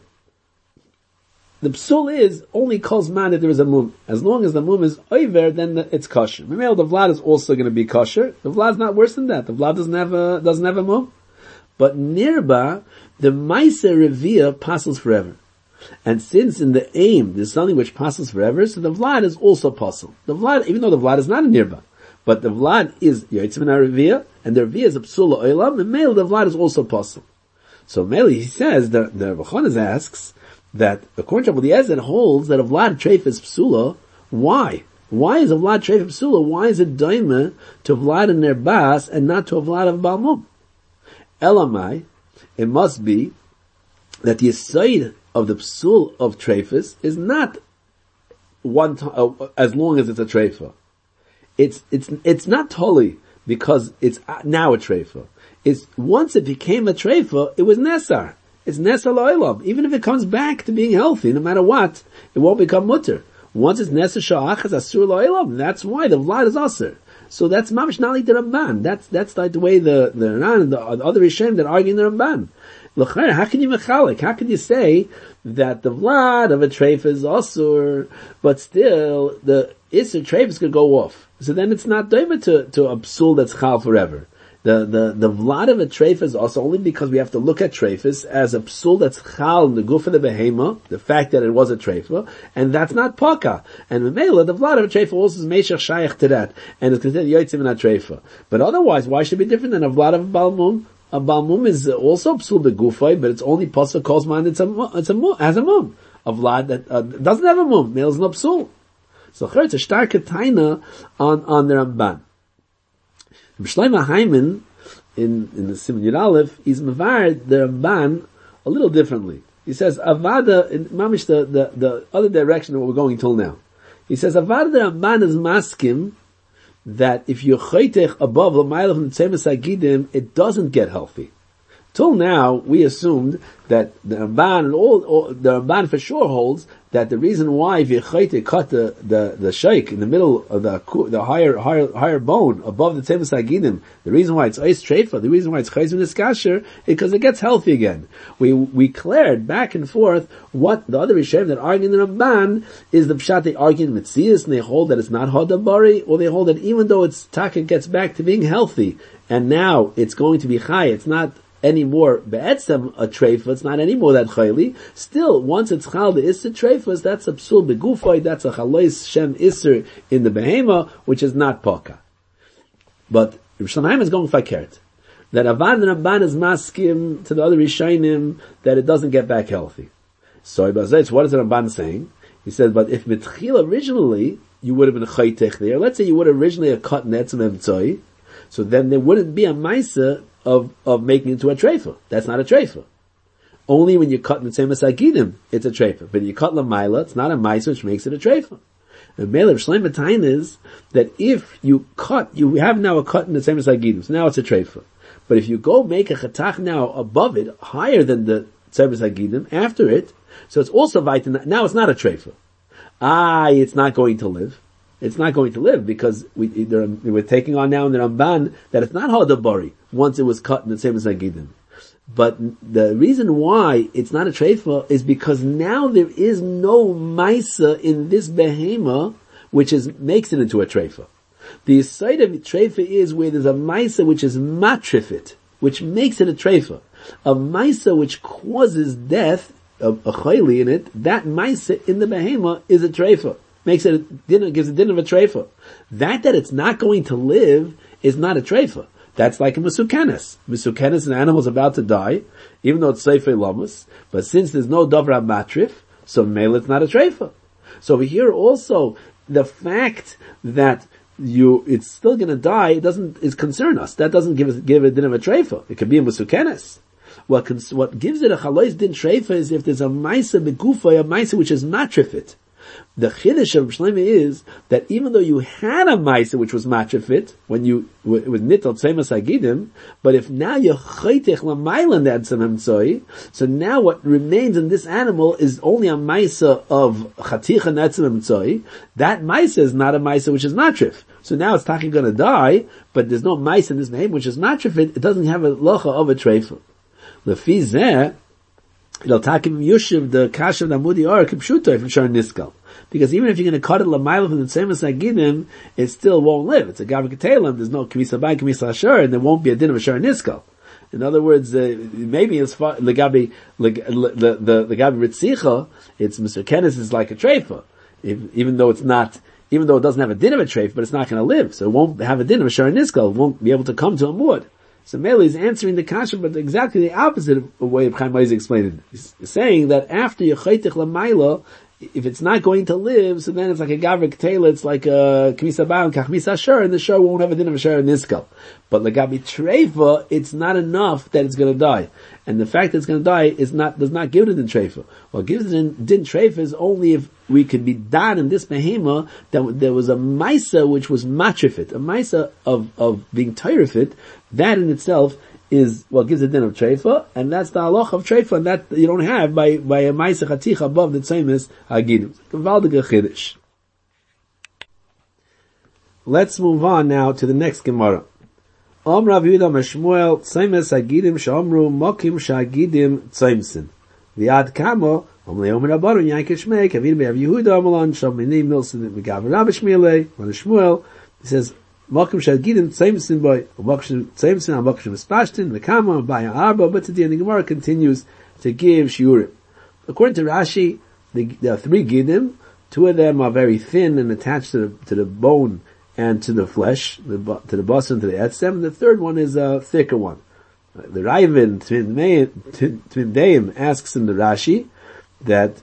The psul is only calls man that there is a mum. As long as the mum is over, then it's kosher. Meanwhile, the vlad is also going to be kosher. The vlad is not worse than that. The vlad doesn't have a mum. But nirba, the ma'aser revia passes forever. And since in the aim there's something which passes forever, so the vlad is also passel. The vlad, even though the vlad is not a nirba, but the vlad is yotzim revia, and the revia is a psula oilam, and male the vlad is also passel. So Meli, he says, the Rebbe Chanan asks, that according to Rabbi Eliezer holds that a vlad treif is psula. Why? Why is a vlad treif psula? Why is it daima to a vlad in their bas and not to a vlad of balmum? Elamai, it must be that the aside of the psul of treifus is not one as long as it's a treifa. It's not totally because it's now a treifa. It's once it became a treifa, it was nesar. It's nesar la'olam. Even if it comes back to being healthy, no matter what, it won't become mutter. Once it's nesar sha'achas asur la'olam, that's why the vlad is asur. So that's mamish not like the Ramban. That's like the way the Ran and the other Rishonim that argue in the Ramban. L'chayr, how can you mechalik? How can you say that the vlad of a treif is asur, but still the isur treif is going to go off? So then it's not doimed to a psul that's chal forever. The vlad of a treif is also only because we have to look at treifus as a psul that's chal in the guf of the behema, the fact that it was a treifa, and that's not paka. And the mela, the vlad of a treifa also is meshach shayach to that, and it's considered yotzim in a treifa. But otherwise, why should it be different than a vlad of a balmum? A balmum is also psul begufay, but it's only pasuk calls man. It's a mum, has a mum. A vlad that doesn't have a mum, male is no psul. So it's a stark taina on the Ramban. Shlomo Hyman in the Siman Yud Aleph, he's mevar the Ramban a little differently. He says avada in mamish the other direction that we're going till now. He says avada the Ramban is maskim that if you're chaytech above l'mayla from the tzemes hagidim, it doesn't get healthy. Till now, we assumed that the Ramban and all the Ramban for sure holds that the reason why if you cut the sheikh in the middle of the higher bone above the tzemes hagidim, the reason why it's ois treifa, the reason why it's chayz v'niskasher, is because it gets healthy again. We cleared back and forth what the other Rishonim that argue in the Ramban is the pshat they argue in Metzias, and they hold that it's not hadabari, or they hold that even though it's taka gets back to being healthy, and now it's going to be chay, it's not anymore be'etzem a treifa, it's not anymore that chayli. Still, once it's chal the isser treifas, that's a psul begufay, that's a chalais shem isser in the behema, which is not paka. But Rosh Hashanah is going fakert. That Avad Ramban is maskim to the other Rishonim that it doesn't get back healthy. So what is the Ramban saying? He said, but if mitchil originally, you would have been a chaytech there, let's say you would have originally cut netzem emtzoi, so then there wouldn't be a maisa of making it into a treifa. That's not a treifa. Only when you cut in the tzemes hagidim, it's a treifa. But you cut lamaila, it's not a maisa which makes it a treifa. The Melech Shleim B'Tain is that if you cut, you have now a cut in the tzemes hagidim, so now it's a treifa. But if you go make a chatach now above it, higher than the tzemes hagidim, after it, so it's also vaitin, now it's not a treifa. It's not going to live. It's not going to live because we're taking on now in the Ramban that it's not hadabari once it was cut in the same as hagidim. But the reason why it's not a treifa is because now there is no maisa in this behema which makes it into a treifa. The side of treifa is where there's a maisa which is matrifit, which makes it a treifa. A maisa which causes death, a chayli in it, that maisa in the behema is a treifa. Makes it a dinner, gives a dinner of a treifa. That it's not going to live is not a treifa. That's like a mesukenes. Mesukenes, an animal's about to die, even though it's seifei lamus, but since there's no davra matrif, so mele it's not a treifa. So over here also, the fact that it's still gonna die, is concern us. That doesn't give a din of a treifa. It could be a mesukenes. What gives it a chalois din treifa is if there's a maisa begufa, a maisa which is matrifit. The chiddush of Shlomo is that even though you had a maisa which was matrifit when you with nital tzemas hagidim, but if now you chaytech lamaylan etzem emtzoi, so now what remains in this animal is only a maisa of chaticha etzem emtzoi. That maisa is not a maisa which is matrif. So now it's talking going to die, but there's no maisa in this name which is matrifit. It doesn't have a locha of a treifa. Lefi zeh, it'll takim yushiv the kashav namudi or kipshuto if shar niskal. Because even if you're going to cut it lamayla from the tzemes hagidim, it still won't live. It's a gavik telam. There's no k'misa bay, k'misa ashar, and there won't be a din of a shar niskal. In other words, maybe as far the gabi ritzicha, it's Mr. Kenneth is like a treifa, even though it doesn't have a din of a treif, but it's not going to live, so it won't have a din of a shar niskal. It won't be able to come to a muad. So Mele is answering the kasha, but exactly the opposite of the way Chaim Oz explained it. He's saying that after you chaytich lamayla, if it's not going to live, so then it's like a gavrik tail, it's like a k'misa ba'am, k'misa shur, and the shur won't have a din of a shur in niskal. But legabi treifa, it's not enough that it's going to die. And the fact that it's going to die does not give it a din treifa. What gives it a din treifa is only if we could be done in this behema that there was a maisa which was matrifit, a maisa of being tyrifit, that in itself is what gives a din of treifa, and that's the halach of treifa, and that you don't have by a ma'aseh chaticha above the tzemes hagidim. Gewaldige chiddush. let's move on now to the next Gemara. Rav Yehuda Shmuel Tzaimes Hagidim Shomru Mokim Shagidim Tzaimsin. V'ad Kamo Leomer Rabbanon Yankish Shmei Kavir Rav Yehuda Amalon Shamini Milson Megav Rabbi Shmuel Shmuel. He says Mokim Shagidim Tzaimsin boy Mokim Tzaimsin Mokim Spashtin V'Kamo Baya Arba. But today the Gemara continues to give shiurim. According to Rashi, there are 3 gidim. 2 of them are very thin and attached to the bone and to the flesh, to the bus and to the etzem. And the 3rd one is a thicker one. The Raven Tvim Deim asks in the Rashi that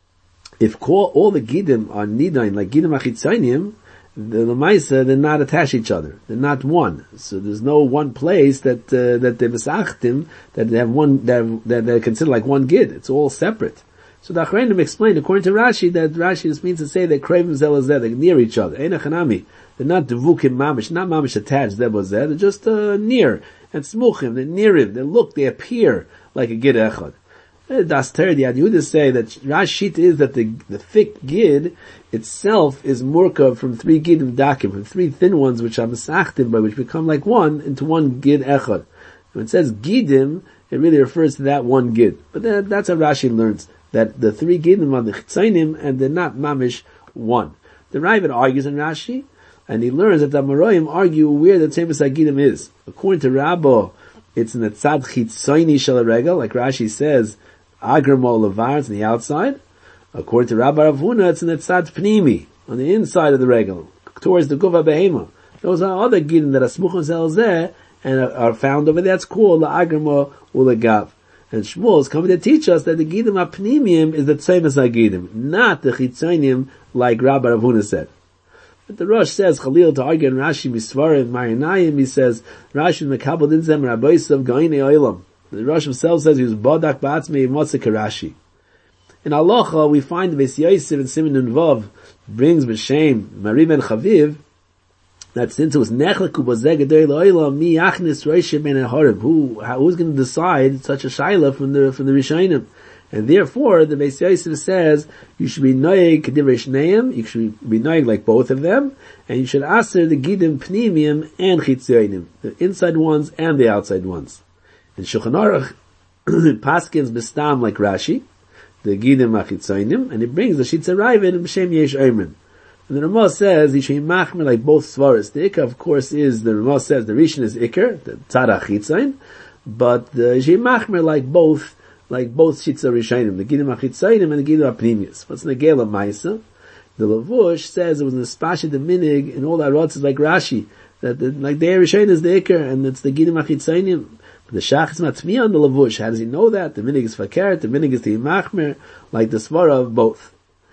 if all the gidim are nidain like gidim achitzainim, the lemaisa they're not attached to each other. They're not one. So there's no one place that they mesachtim that they have one that they're considered like one gid. It's all separate. So the Achreinim explained, according to Rashi, that Rashi just means to say that kravim zelazeh, they're near each other. Ein achanami. They're not devukim mamish, not mamish attached, they're just near. And smuchim, they're near him, they appear like a gid echad. Das Ter, the Yehuda say that Rashi is that the thick gid itself is murkav from 3 gidim dakim, from 3 thin ones which are mesachtim, by which become like one into one gid echad. When it says gidim, it really refers to that one gid. But that's how Rashi learns, that the 3 gidim are the chitzainim and they're not mamish one. The Ravid argues in Rashi, and he learns that the Amoraim argue where the Tzemes HaGidim is. According to Rabbo, it's in the tzad chitzayni shel regel, like Rashi says, agramo levar, it's on the outside. According to Rabbi Rav Huna, it's in the tzad pnimi, on the inside of the regel, towards the guva behema. Those are other gidim that are smuchim zelzeh and are found over there. That's called the agramo ulegav. And Shmuel is coming to teach us that the gidim apnimim is the Tzemes HaGidim, not the chitzaynim like Rabbi Rav Huna said. But the Rosh says, Khalil, to argue in Rashi, Misvarim, Marinayim, he says, Rashi Mekabel Dinzem Rabboisav Gainei Oilam. The Rosh himself says he was Bodak Ba'atzmei Motzek Rashi. In Halacha, we find the Beis Yosef and Siman Nun Vav brings B'Shem, Mari Ben Chaviv, that since it was Nechleku Bozeh Gedei L'Oilam, Mi Yachnis Roshim Ben Horeb, who's going to decide such a Shaila from the Rishonim? And therefore, the Beis Yosef says, you should be noyeg k'divrei shneim, you should be noyeg like both of them, and you should aser the gidim pnimim and chitzonim, the inside ones and the outside ones. And Shulchan Aruch paskins bestam like Rashi, the gidim achitzonim, and it brings the shitza ravid and b'shem yesh oimrim. And the Ramah says, you should be machmer like both svaras. The ikar, of course, is, the Ramah says, the rishon is ikar, the tzad achitzoin, but you should be machmer like both shitza rishayim, the gidim achitzayim and the gidim apnimius. What's negela ma'isa? The Lavush says it was an espasha the minig in all our rots like Rashi, that like the rishayim is the ikar and it's the gidim achitzayim. But the shach is matmi on the Lavush. How does he know that? The minig is fakert, the minig is the imachmer, like the svara of both.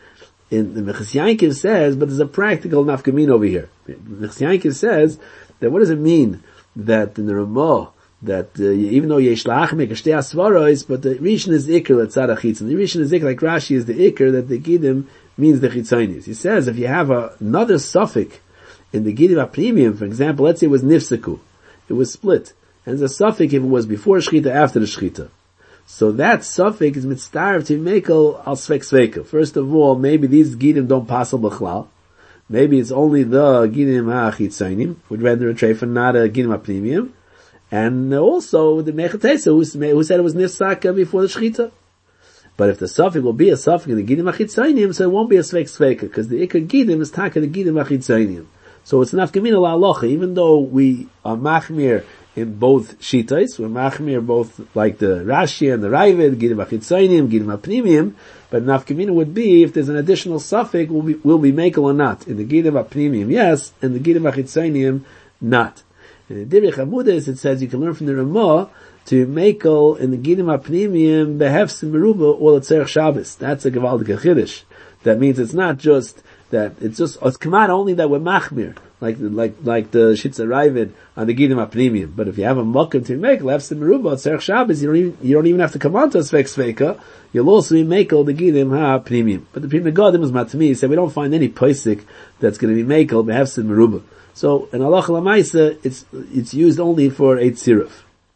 In the Mechas Yankiv says, but there's a practical nafkamin over here. Mechas Yankiv says that what does it mean that in the Ramah that even though yesh la'achmek shtei asvaros, but the rishon is ikar l'tzad achitz, and the rishon is ikar like Rashi is the ikar that the gidim means the chitzonis. He says if you have another suffix in the gidim apnimim, for example, let's say it was nifseku, it was split, and there's a suffix if it was before shchita, after the shchita. So that suffix is mitzvah to mekel al svek sveka. First of all, maybe these gidim don't passel b'chlal. Maybe it's only the gidim ha'chitzonim, would render a trefa, not a gidim apnimim. And also the Mechatesa who said it was nifsak before the shchita. But if the suffix will be a suffix in the gidim achitzayim, so it won't be a svek sveka, because the ikar gidim is taka the gidim achitzayim. So it's nafkamina la'alocha, even though we are machmir in both shitais, we're machmir both like the Rashi and the Ravid, gidim achitzayim, gidim apnimim, but nafkamina would be if there's an additional suffix, will be mekel or not. In the gidim apnimim, yes, and the gidim achitzayim, not. In the Divrei Chamudas, it says you can learn from the Ramah to mekel in the gidim apnimim behefsim meruba or l'tzerech Shabbos. That's a gewaldige chiddush. That means it's not just that it's come out only that we're machmir, like the shitza ravid on the gidim apnimim. But if you have a makom to mekel hefsim meruba or tzerech Shabbos, you don't even have to come on to a svek sveka. You'll also be mekel the gidim ha'apnimim. But the Pri Megadim is matmi said we don't find any posik that's going to be mekel behefsim meruba. So in halacha l'maisa, it's used only for a tziruf.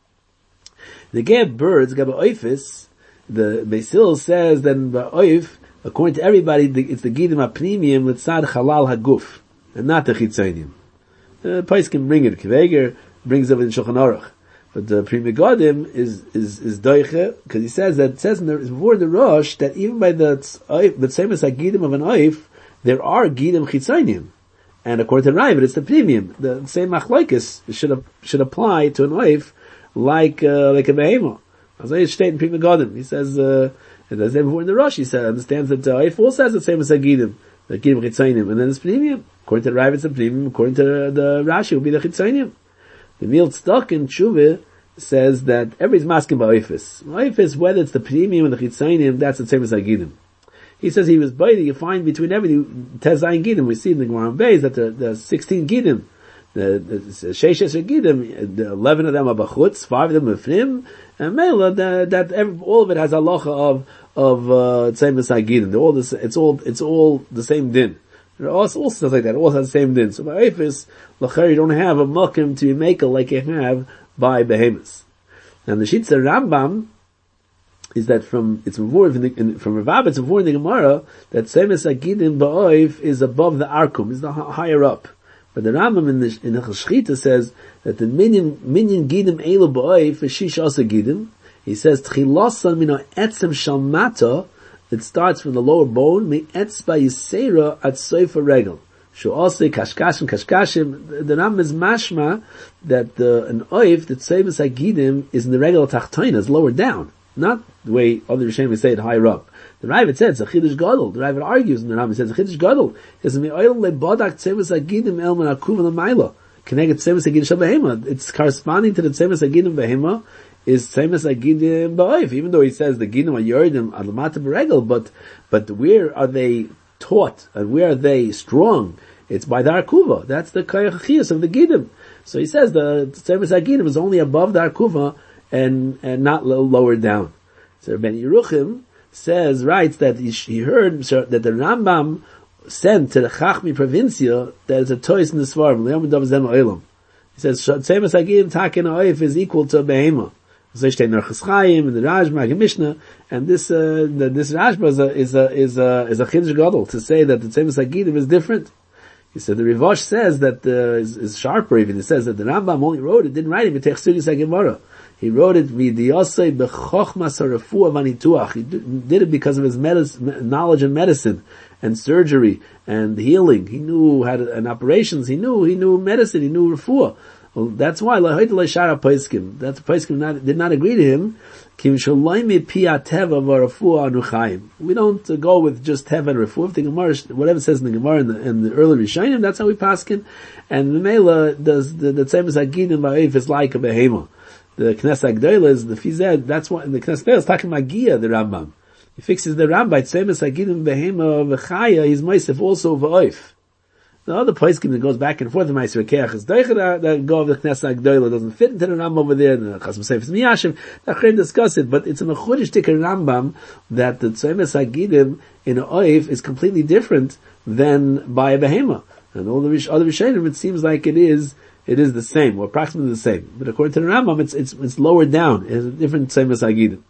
The gab birds, gab oifis, the Beis Hillel says that in ba'oif, according to everybody, it's the gidim apnimiyim l'tzad halal haguf. and not the chitzonium. Pais can bring it. Kveger brings it in Shulchan Aruch. But the Pri Megadim is doiche, because he says that, it says before the Rosh, that even by the same as Gidim of an oif, there are Gidim chitzonium. And according to Ravid, it's the premium. The same machlokes should apply to an oif like a behemoth. As I state in Pri Megadim, he says, and as before in the Rosh, he says, understands that oif also has the same as Gidim, the Gidim chitzonium, and then it's premium. According to Ravid, it's a premium. According to the Rashi, it will be the chitzonium. The Milt Stock in Tshuva says that everybody's masking by oifis. Oifis, whether it's the premium or the chitzonium, that's the same as Gidim. He says he was biting, you find between everything, Tezayin Gidim, we see in the Gemara Beis that the 16 Gidim, the Sheishes Gidim, the 11 of them are Bachutz, 5 of them are Fnim, and Mela, all of it has halacha of same as Gidim. It's all the same din. It also says like that, it all has the same din. So by Oifis, L'cher, you don't have a Mokim to make it like you have by Behemoths. And the Shitza Rambam is that from Ravav, it's before in the Gemara, that Semes Agidim Ba'oif is above the Arkum, is the higher up. But the Rambam in the Chashchita says that the minyan Gidim Eilu Ba'oif is Shish Asa Gidim. He says, Tchilosan Mino Etzem Shalmata, it starts from the lower bone, Me Etzba Yisera at Soifa Regel. Shu'asei Kashkashim. The Rambam is mashma that an oif, that Semes Agidim, is in the regular Tachtoina, is lower down. Not the way other Rishonim say it higher up. The Ravid says, it's a Chiddush Gadol. The Ravid argues, and the Rambam says, it's a Chiddush Gadol. He says, it's corresponding to the Tzemes Agidim Behema, is Tzemes Agidim Ba'oif. Even though he says the Gidim are Yordim Adlamata Beregel, but where are they taught, and where are they strong? It's by the Arkuva. That's the Kayachiyas of the Gidim. So he says the Tzemes Agidim is only above the Arkuva, and not lower down. So Ben Yeruchim writes that he heard that the Rambam sent to the Chachmi Provincia that is a toys in the Svarim. He says, Tzemes Agidim Taken Oif is equal to a Behema. So he stated Nerchus Chaim and the Rajma and Mishnah, and this Rajma is a Chiddush Gadol to say that the Tzemes Agidim is different. He said the Rivosh says that is sharper even. He says that the Rambam only wrote it, didn't write it V'tech Sugis HaGemara. He wrote it v'diyosei b'chochmas ha'refuah v'nituach. He did it because of his knowledge in medicine and surgery and healing. He knew how to, and operations. He knew medicine. He knew refuah. Well, that's why lahoyd leishara poiskim. That's poiskim did not agree to him. Kim shaloimi pia teva v'refuah anuchayim. We don't go with just teva and refuah. If the Gemara, whatever it says in the Gemara and the early Rishonim, that's how we paskin. And the Mela does the Tzemes Agidim ba'oif is like a behema. The Knesset Agdoila is the Fized, that's why, in the Knesset Agdoila is talking Magia, the Rambam. He fixes the Rambam, Tzemes Agidim Behema V'chaya, he's Moisef also V'oif. The other poskim that goes back and forth, the Meiser Keach is Deicher, that go of the Knesset Agdoila doesn't fit into the Rambam over there, the Chasam Seif is Miyashiv, that can discuss it, but it's in a Chudish Tikar Rambam that the Tzemes Agidim in a Oif is completely different than by a Behema. And all the other Rishonim, it seems like it is the same, or approximately the same. But according to the Rambam, it's lower down. It has a different Tzemes Agidim.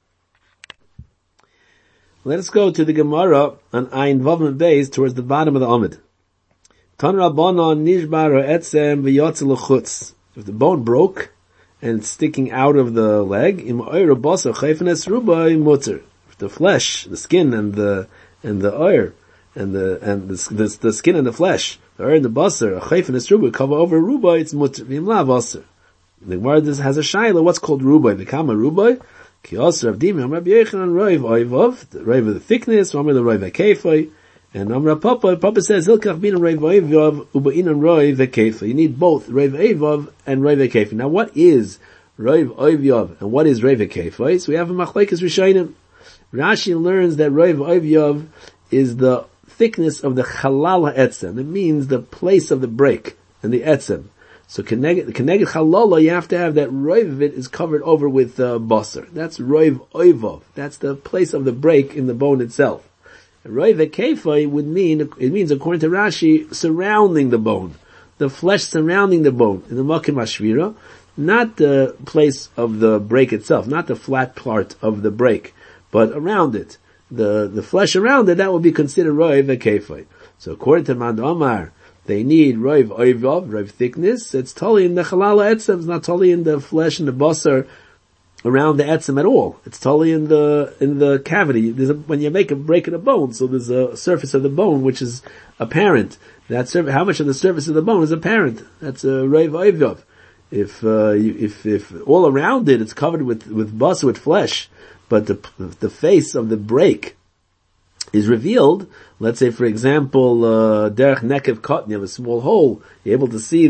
Let us go to the Gemara on Ayin Vav and Beis towards the bottom of the Amud. Tan Rabbanon nishbar ha'etzem v'yotze l'chutz. If the bone broke and it's sticking out of the leg, im oir basar chayfenes rubai mutter. If the flesh, the skin and the oir and the skin and the flesh, the oir and the basar, a chayfenes rubai cover over rubai, it's mutter v'imla basar. The Gemara has a shayla. What's called rubai? The kama rubai. Ki asar of dimim Rabbi Yechanan roiv oivav, the roiv of the thickness, Amar the roiv ha'keifai. And Amra Papa says, Hilkach bin Reiv Eivav, Ubainan Reiv Ekefa. You need both Reiv Eivav and Reiv Ekefa. Now what is Reiv Eivav and what is Reiv Ekefa? So we have a Machlekes Rishonim. Rashi learns that Reiv Eivav is the thickness of the Chalal HaEtzem. It means the place of the break and the Etzem. So Keneged Chalala, you have to have that Reiv of it is covered over with Basar. That's Reiv Eivav. That's the place of the break in the bone itself. Reiv Ekefai means according to Rashi, surrounding the bone. The flesh surrounding the bone. In the Makim Ashvira, not the place of the break itself, not the flat part of the break, but around it. The flesh around it, that would be considered Reiv Ekefai. So according to Mand Omar, they need roiv oivav, roiv thickness. It's totally in the chalala etzem. It's not totally in the flesh and the basar around the etzem at all. It's totally in the cavity. When you break in a bone, so there's a surface of the bone which is apparent. How much of the surface of the bone is apparent? That's a roiv oivav. If all around it, it's covered with basar, with flesh, but the face of the break is revealed. Let's say, for example, derech nekev cotton, you have a small hole, you're able to see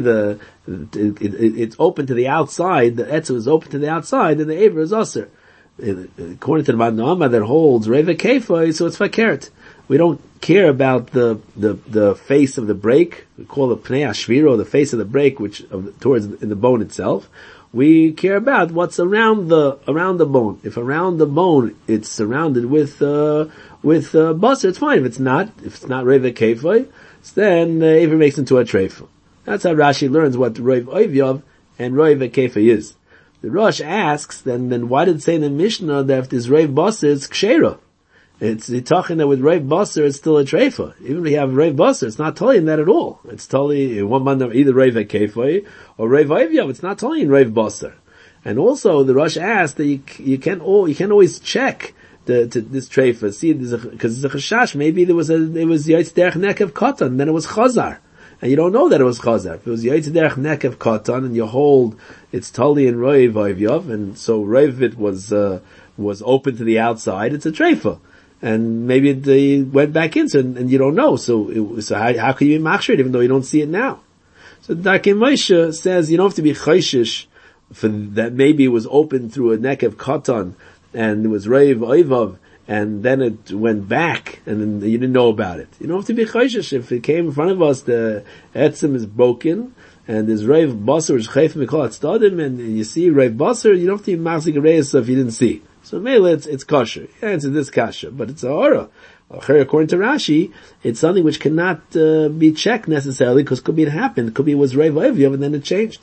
it's open to the outside, the etzem is open to the outside, and the aver is aser. According to the Manama that holds reva kefai, so it's fakert. We don't care about the face of the break. We call it pnei hashviro, the face of the break, towards in the bone itself. We care about what's around the bone. If around the bone it's surrounded with basar, it's fine. If it's not reva kefai, then Aver makes into a treifa. That's how Rashi learns what roiv oivyav and roiv kefai is. The Rosh asks, then why did it say in the Mishnah that if there's roiv basar, it's kshera? It's talking that with roiv basar, it's still a treifa. Even if you have roiv basar, it's not totally in that at all. It's totally one man either roiv kefai or roiv oivyav. It's not totally in roiv basar. And also, the Rosh asked that you can't always check this treifa. See, because there's a chashash. Maybe it was yaitz derech nekev katan, then it was chazar. And you don't know that it was chazar. If it was yaitz derech nekev katan, and you hold it's totally in roiv oivyav, and so roiv it was open to the outside, it's a treifa. And maybe they went back in, and you don't know. So how can you be machshir even though you don't see it now? So Darkei Moshe says you don't have to be chayshish for that. Maybe it was open through a neck of katan, and it was reiv oivav, and then it went back, and then you didn't know about it. You don't have to be chayshish if it came in front of us. The etzem is broken, and there's reiv basar which chayf mikol atzadim, and you see reiv basar. You don't have to be machzik reis if you didn't see. So mele it's kosher. You answer this kasha, but it's a hora. According to Rashi, it's something which cannot be checked necessarily because could be it happened. It could be it was reiv oivyav and then it changed.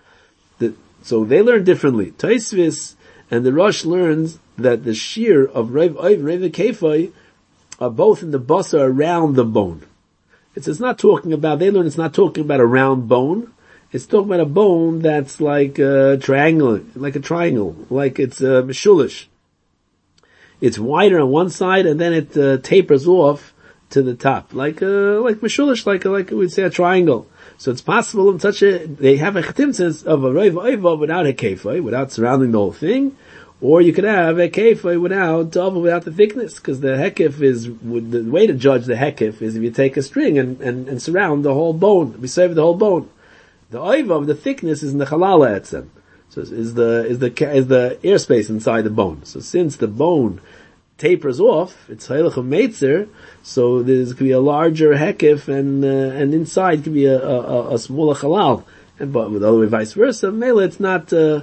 So they learn differently. Tosfos and the Rosh learns that the shear of reiv oiv and reiv kefai are both in the basar around the bone. It's not talking about. They learn it's not talking about a round bone. It's talking about a bone that's like a triangle, like it's mishulish. It's wider on one side and then it tapers off to the top, like mishulish, like we'd say a triangle. So it's possible in they have a chtimtzes of a reiv oivav without a kefai, without surrounding the whole thing, or you could have a kefai without the thickness, because the hekif the way to judge the hekif is if you take a string and surround the whole bone, we save the whole bone. The oivav, the thickness is in the chalala etzem. So is the airspace inside the bone. So since the bone tapers off, it's halach meitzer, so there could be a larger hekif and inside could be a smaller halal. But with the other way vice versa, mele it's not totally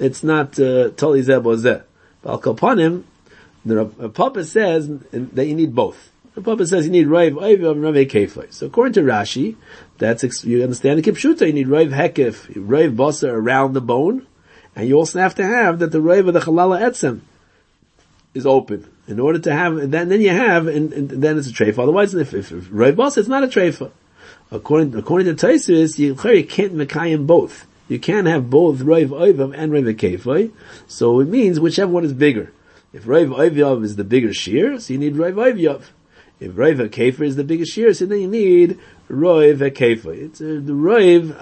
zeh zeh. But al kapanim, the Papa says that you need both. The Papa says you need reiv oivav and reiv kefai. So according to Rashi, you understand the kipshuta, you need reiv hekif, reiv basar around the bone, and you also have to have that the reiv of the chalala etzem is open. In order to have, then you have, and then it's a treifa. Otherwise, if reiv basar, it's not a treifa. According to Tosfos, you can't mekayim both. You can't have both reiv oivav and reiv kefai. So it means whichever one is bigger. If reiv oivav is the bigger shear, so you need reiv oivav. If Reiv HaKefer is the biggest shear, so then you need Reiv HaKefer. It's the Reiv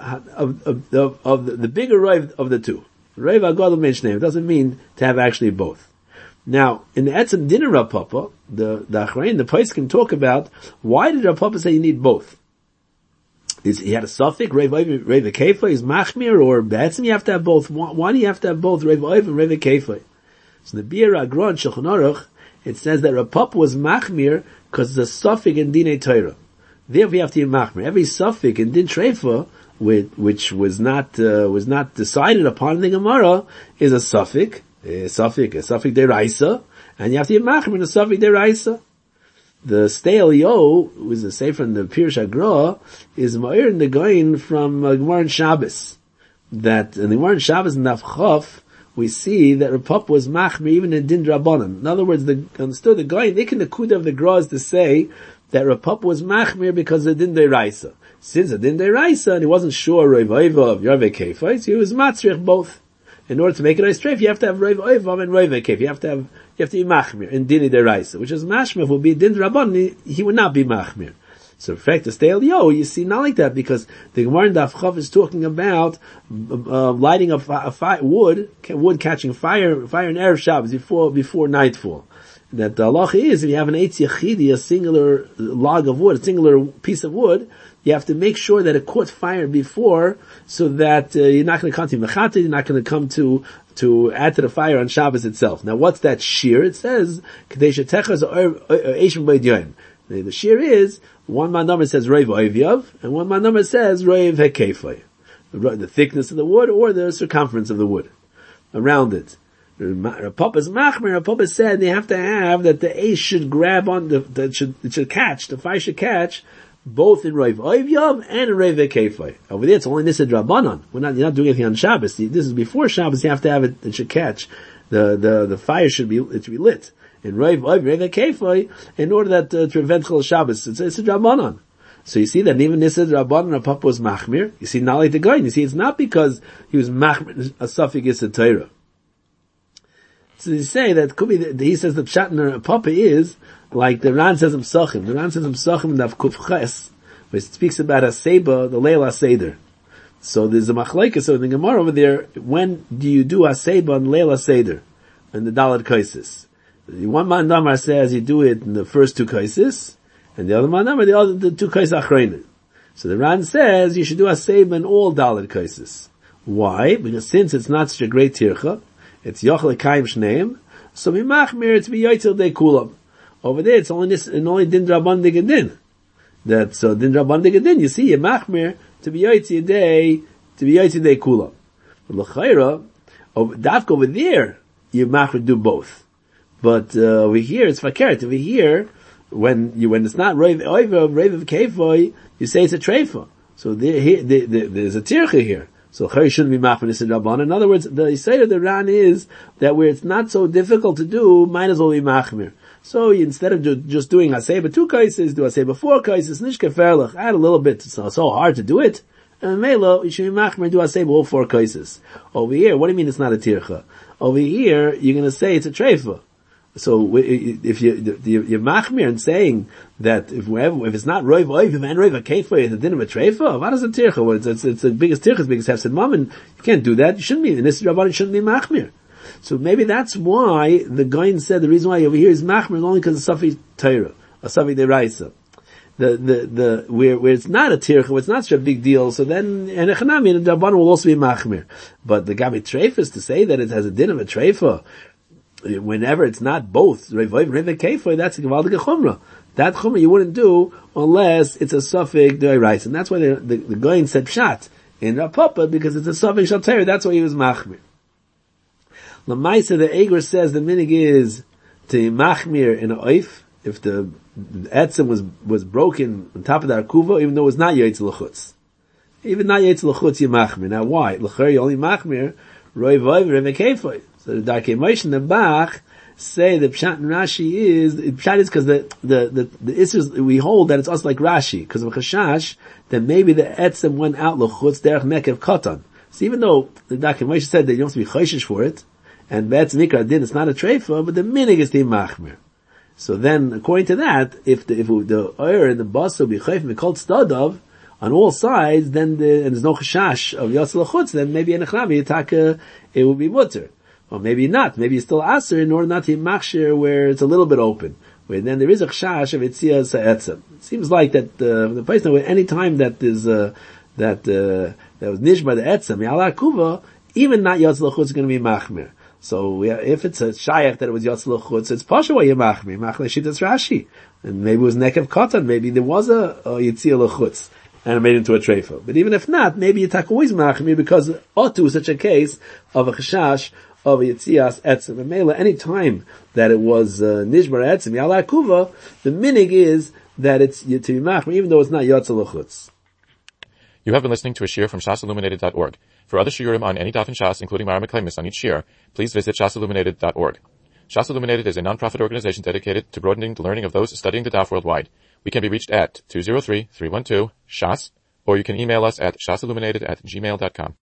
of the bigger Reiv of the two. Reiv HaGadol Mishneh. It doesn't mean to have actually both. Now, in the Etzem Dinner Rav Papa, the Achrein, the Pais can talk about why did Rav Papa say you need both? He had a suffix, Reiv HaKefer, is Machmir, or Be'etzem you have to have both. Why do you have to have both Reiv Oiv and Reiv HaKefer? So the Bir Agron Shulchan Aruch, it says that Rav Papa was Machmir because it's a suffix in Dinei Torah. Therefore you have to be Machmir. Every suffix in Din Treifa, which was not decided upon in the Gemara, is a suffix deraisa, and you have to be Machmir in a suffix deraisa. The Stei Yo, who is a sefer in the Pirush HaGra, is Ma'ir in the Goyin from Gemara and Shabbos. That in the Gemara and Shabbos in Daf Chof, we see that Rav Papa was machmir even in din drabanan. In other words, the Goyin, the kuda of the Gra is to say that Rav Papa was machmir because of din deraisa. Since it didn't deraisa, and he wasn't sure Roiv Oivav, Yarve Kefais, he was matzrich both. In order to make it a streif, you have to have Roiv Oivav and Roiv Kef. You have to be machmir in dini deraisa, which is mashmir would be din rabban. He would not be machmir. So in fact, the stale you see not like that, because the Gemara in Daf Chav is talking about lighting up wood catching fire in Erev Shabbos before nightfall. That the halacha is, if you have an eitz yachidi, a singular log of wood, a singular piece of wood, you have to make sure that it caught fire before, so that you're not going to come to mechatid, you're not going to come to add to the fire on Shabbos itself. Now, what's that shear? It says the shear is one man number says Roiv Oivyav, and one man number says Roiv Hekefai, the thickness of the wood or the circumference of the wood around it. Papa's machmer. Papa said they have to have that the ace should grab on the fire should catch both in Roiv Oivyav and in Roiv Hekefai. Over there, it's only Nisad Rabbanon. You're not doing anything on Shabbos. This is before Shabbos. You have to have it. It should catch. The fire should be lit in Roiv Hekefai in order that to prevent Chol Shabbos. It's a Rabbanon. So you see that even Nisad Rabbanon, Papa was machmir. You see, not like the guy. You see, it's not because he was machmir a suffix is a Torah. So you say that could be he says the pshat in Papa is like the Ran says in Psachim. The Ran says in Psachim Daf Kuf Ches, where it speaks about a Seba, the Leila Seder. So there's a machlekes. So in the Gemara over there, when do you do a Seba and Leila Seder and the Dalad Kaisis? One man Namar says you do it in the first two Kaisis, and the other man Namar the two Kaisis Achrein. So the Ran says you should do a Seba in all Dalad Kaisis. Why? Because since it's not such a great tircha, it's Yochel Kaim Shneim, so Mimachmir it's B'Yoytel De Kulam. Over there, it's only Din Rabban Digadin. That, so Din Rabban Digadin, you see, Machmir to B'Yoytel De Kulam. L'chaira, Dafka over there, Machmir do both. But, over here, it's Fakert. Over here, when it's not Roiv Kefoi, you say it's a Treifa. So there's a Tircha here. So Chari shouldn't be machmir Nisad Rabban. In other words, the Yisrael of the Ran is that where it's not so difficult to do, might as well be machmir. So instead of just doing Haseba 2 kaises, do Haseba 4 kaises, Nishke Ferlach, add a little bit, it's so hard to do it. And Melo, you should be machmir, do Haseba all 4 kaises. Over here, what do you mean it's not a tircha? Over here, you're gonna say it's a treifa. So if you're machmir and saying that if it's not Roiv Oivim and Roiv Hekefai, the din of a treifa, what is a tircha? Well, it's the biggest tircha, it's the biggest hefsed mammon. You can't do that. You shouldn't be. In this Rabban, you shouldn't be machmir. So maybe that's why the Goyin said the reason why over here is machmir is only because of Safi Torah, or Safi Deraisa. Where it's not a tircha, where it's not such a big deal, so then, and Echanami, and the Rabban will also be machmir. But the Gabi Treifas, to say that it has a din of a treifa, whenever it's not both, that's a Gevaldige Chumrah. That Chumrah you wouldn't do unless it's a suffix Deraisa. And that's why the Goyin said Pshat in Rapapa, because it's a suffix Shalter, that's why he was machmir. Lamaisa, the Eger says the minig is to machmir in a oif, if the etzem was broken on top of the arkuva, even though it was not Yaitz L'chutz. Even not Yaitz L'chutz, you machmir. Now why? L'cher, you only machmir, Roiv Oivim Hekefai. So the Darkei Moshe and the Bach say the Pshat and Rashi is, Pshat is because the issues, we hold that it's also like Rashi, because of a Chashash, that maybe the etzem went out L'chutz derech Nekev Katan. So even though the Darkei Moshe said that you don't have to be Choshish for it, and Be'etz Mikra did, it's not a treifa, but the minig is the machmir. So then, according to that, if the oyer and the bus will be chayf mikol tzadov on all sides, then and there's no chashash of yatz l'chutz, then maybe in echnami yitaka it will be mutter, or maybe not. Maybe it's still aser in order not to machshir where it's a little bit open, where then there is a chashash of itzia sa'etzem. It seems like that the place now, any time that there's that was nish by the etzem yala kuva, even not yatz l'chutz is going to be machmir. So if it's a shayach that it was Yotz L'chutz, it's Pasha why you machmir. Machle Shittas Rashi. And maybe it was Nekev Katan. Maybe there was a Yitzia L'chutz and it made into a treifa. But even if not, maybe you take always machmir because Otu is such a case of a chashash of a Yitzias Etzem. And Mela, any time that it was Nishbar Etzem, Yala Kuva, the minig is that it's to be machmir, even though it's not Yotz L'chutz. You have been listening to a shiur from shasilluminated.org. For other shiurim on any daf in Shas, including Mara Meklemis on each shiur, please visit shasilluminated.org. Shas Illuminated is a non-profit organization dedicated to broadening the learning of those studying the daf worldwide. We can be reached at 203-312-SHAS, or you can email us at shasilluminated@gmail.com.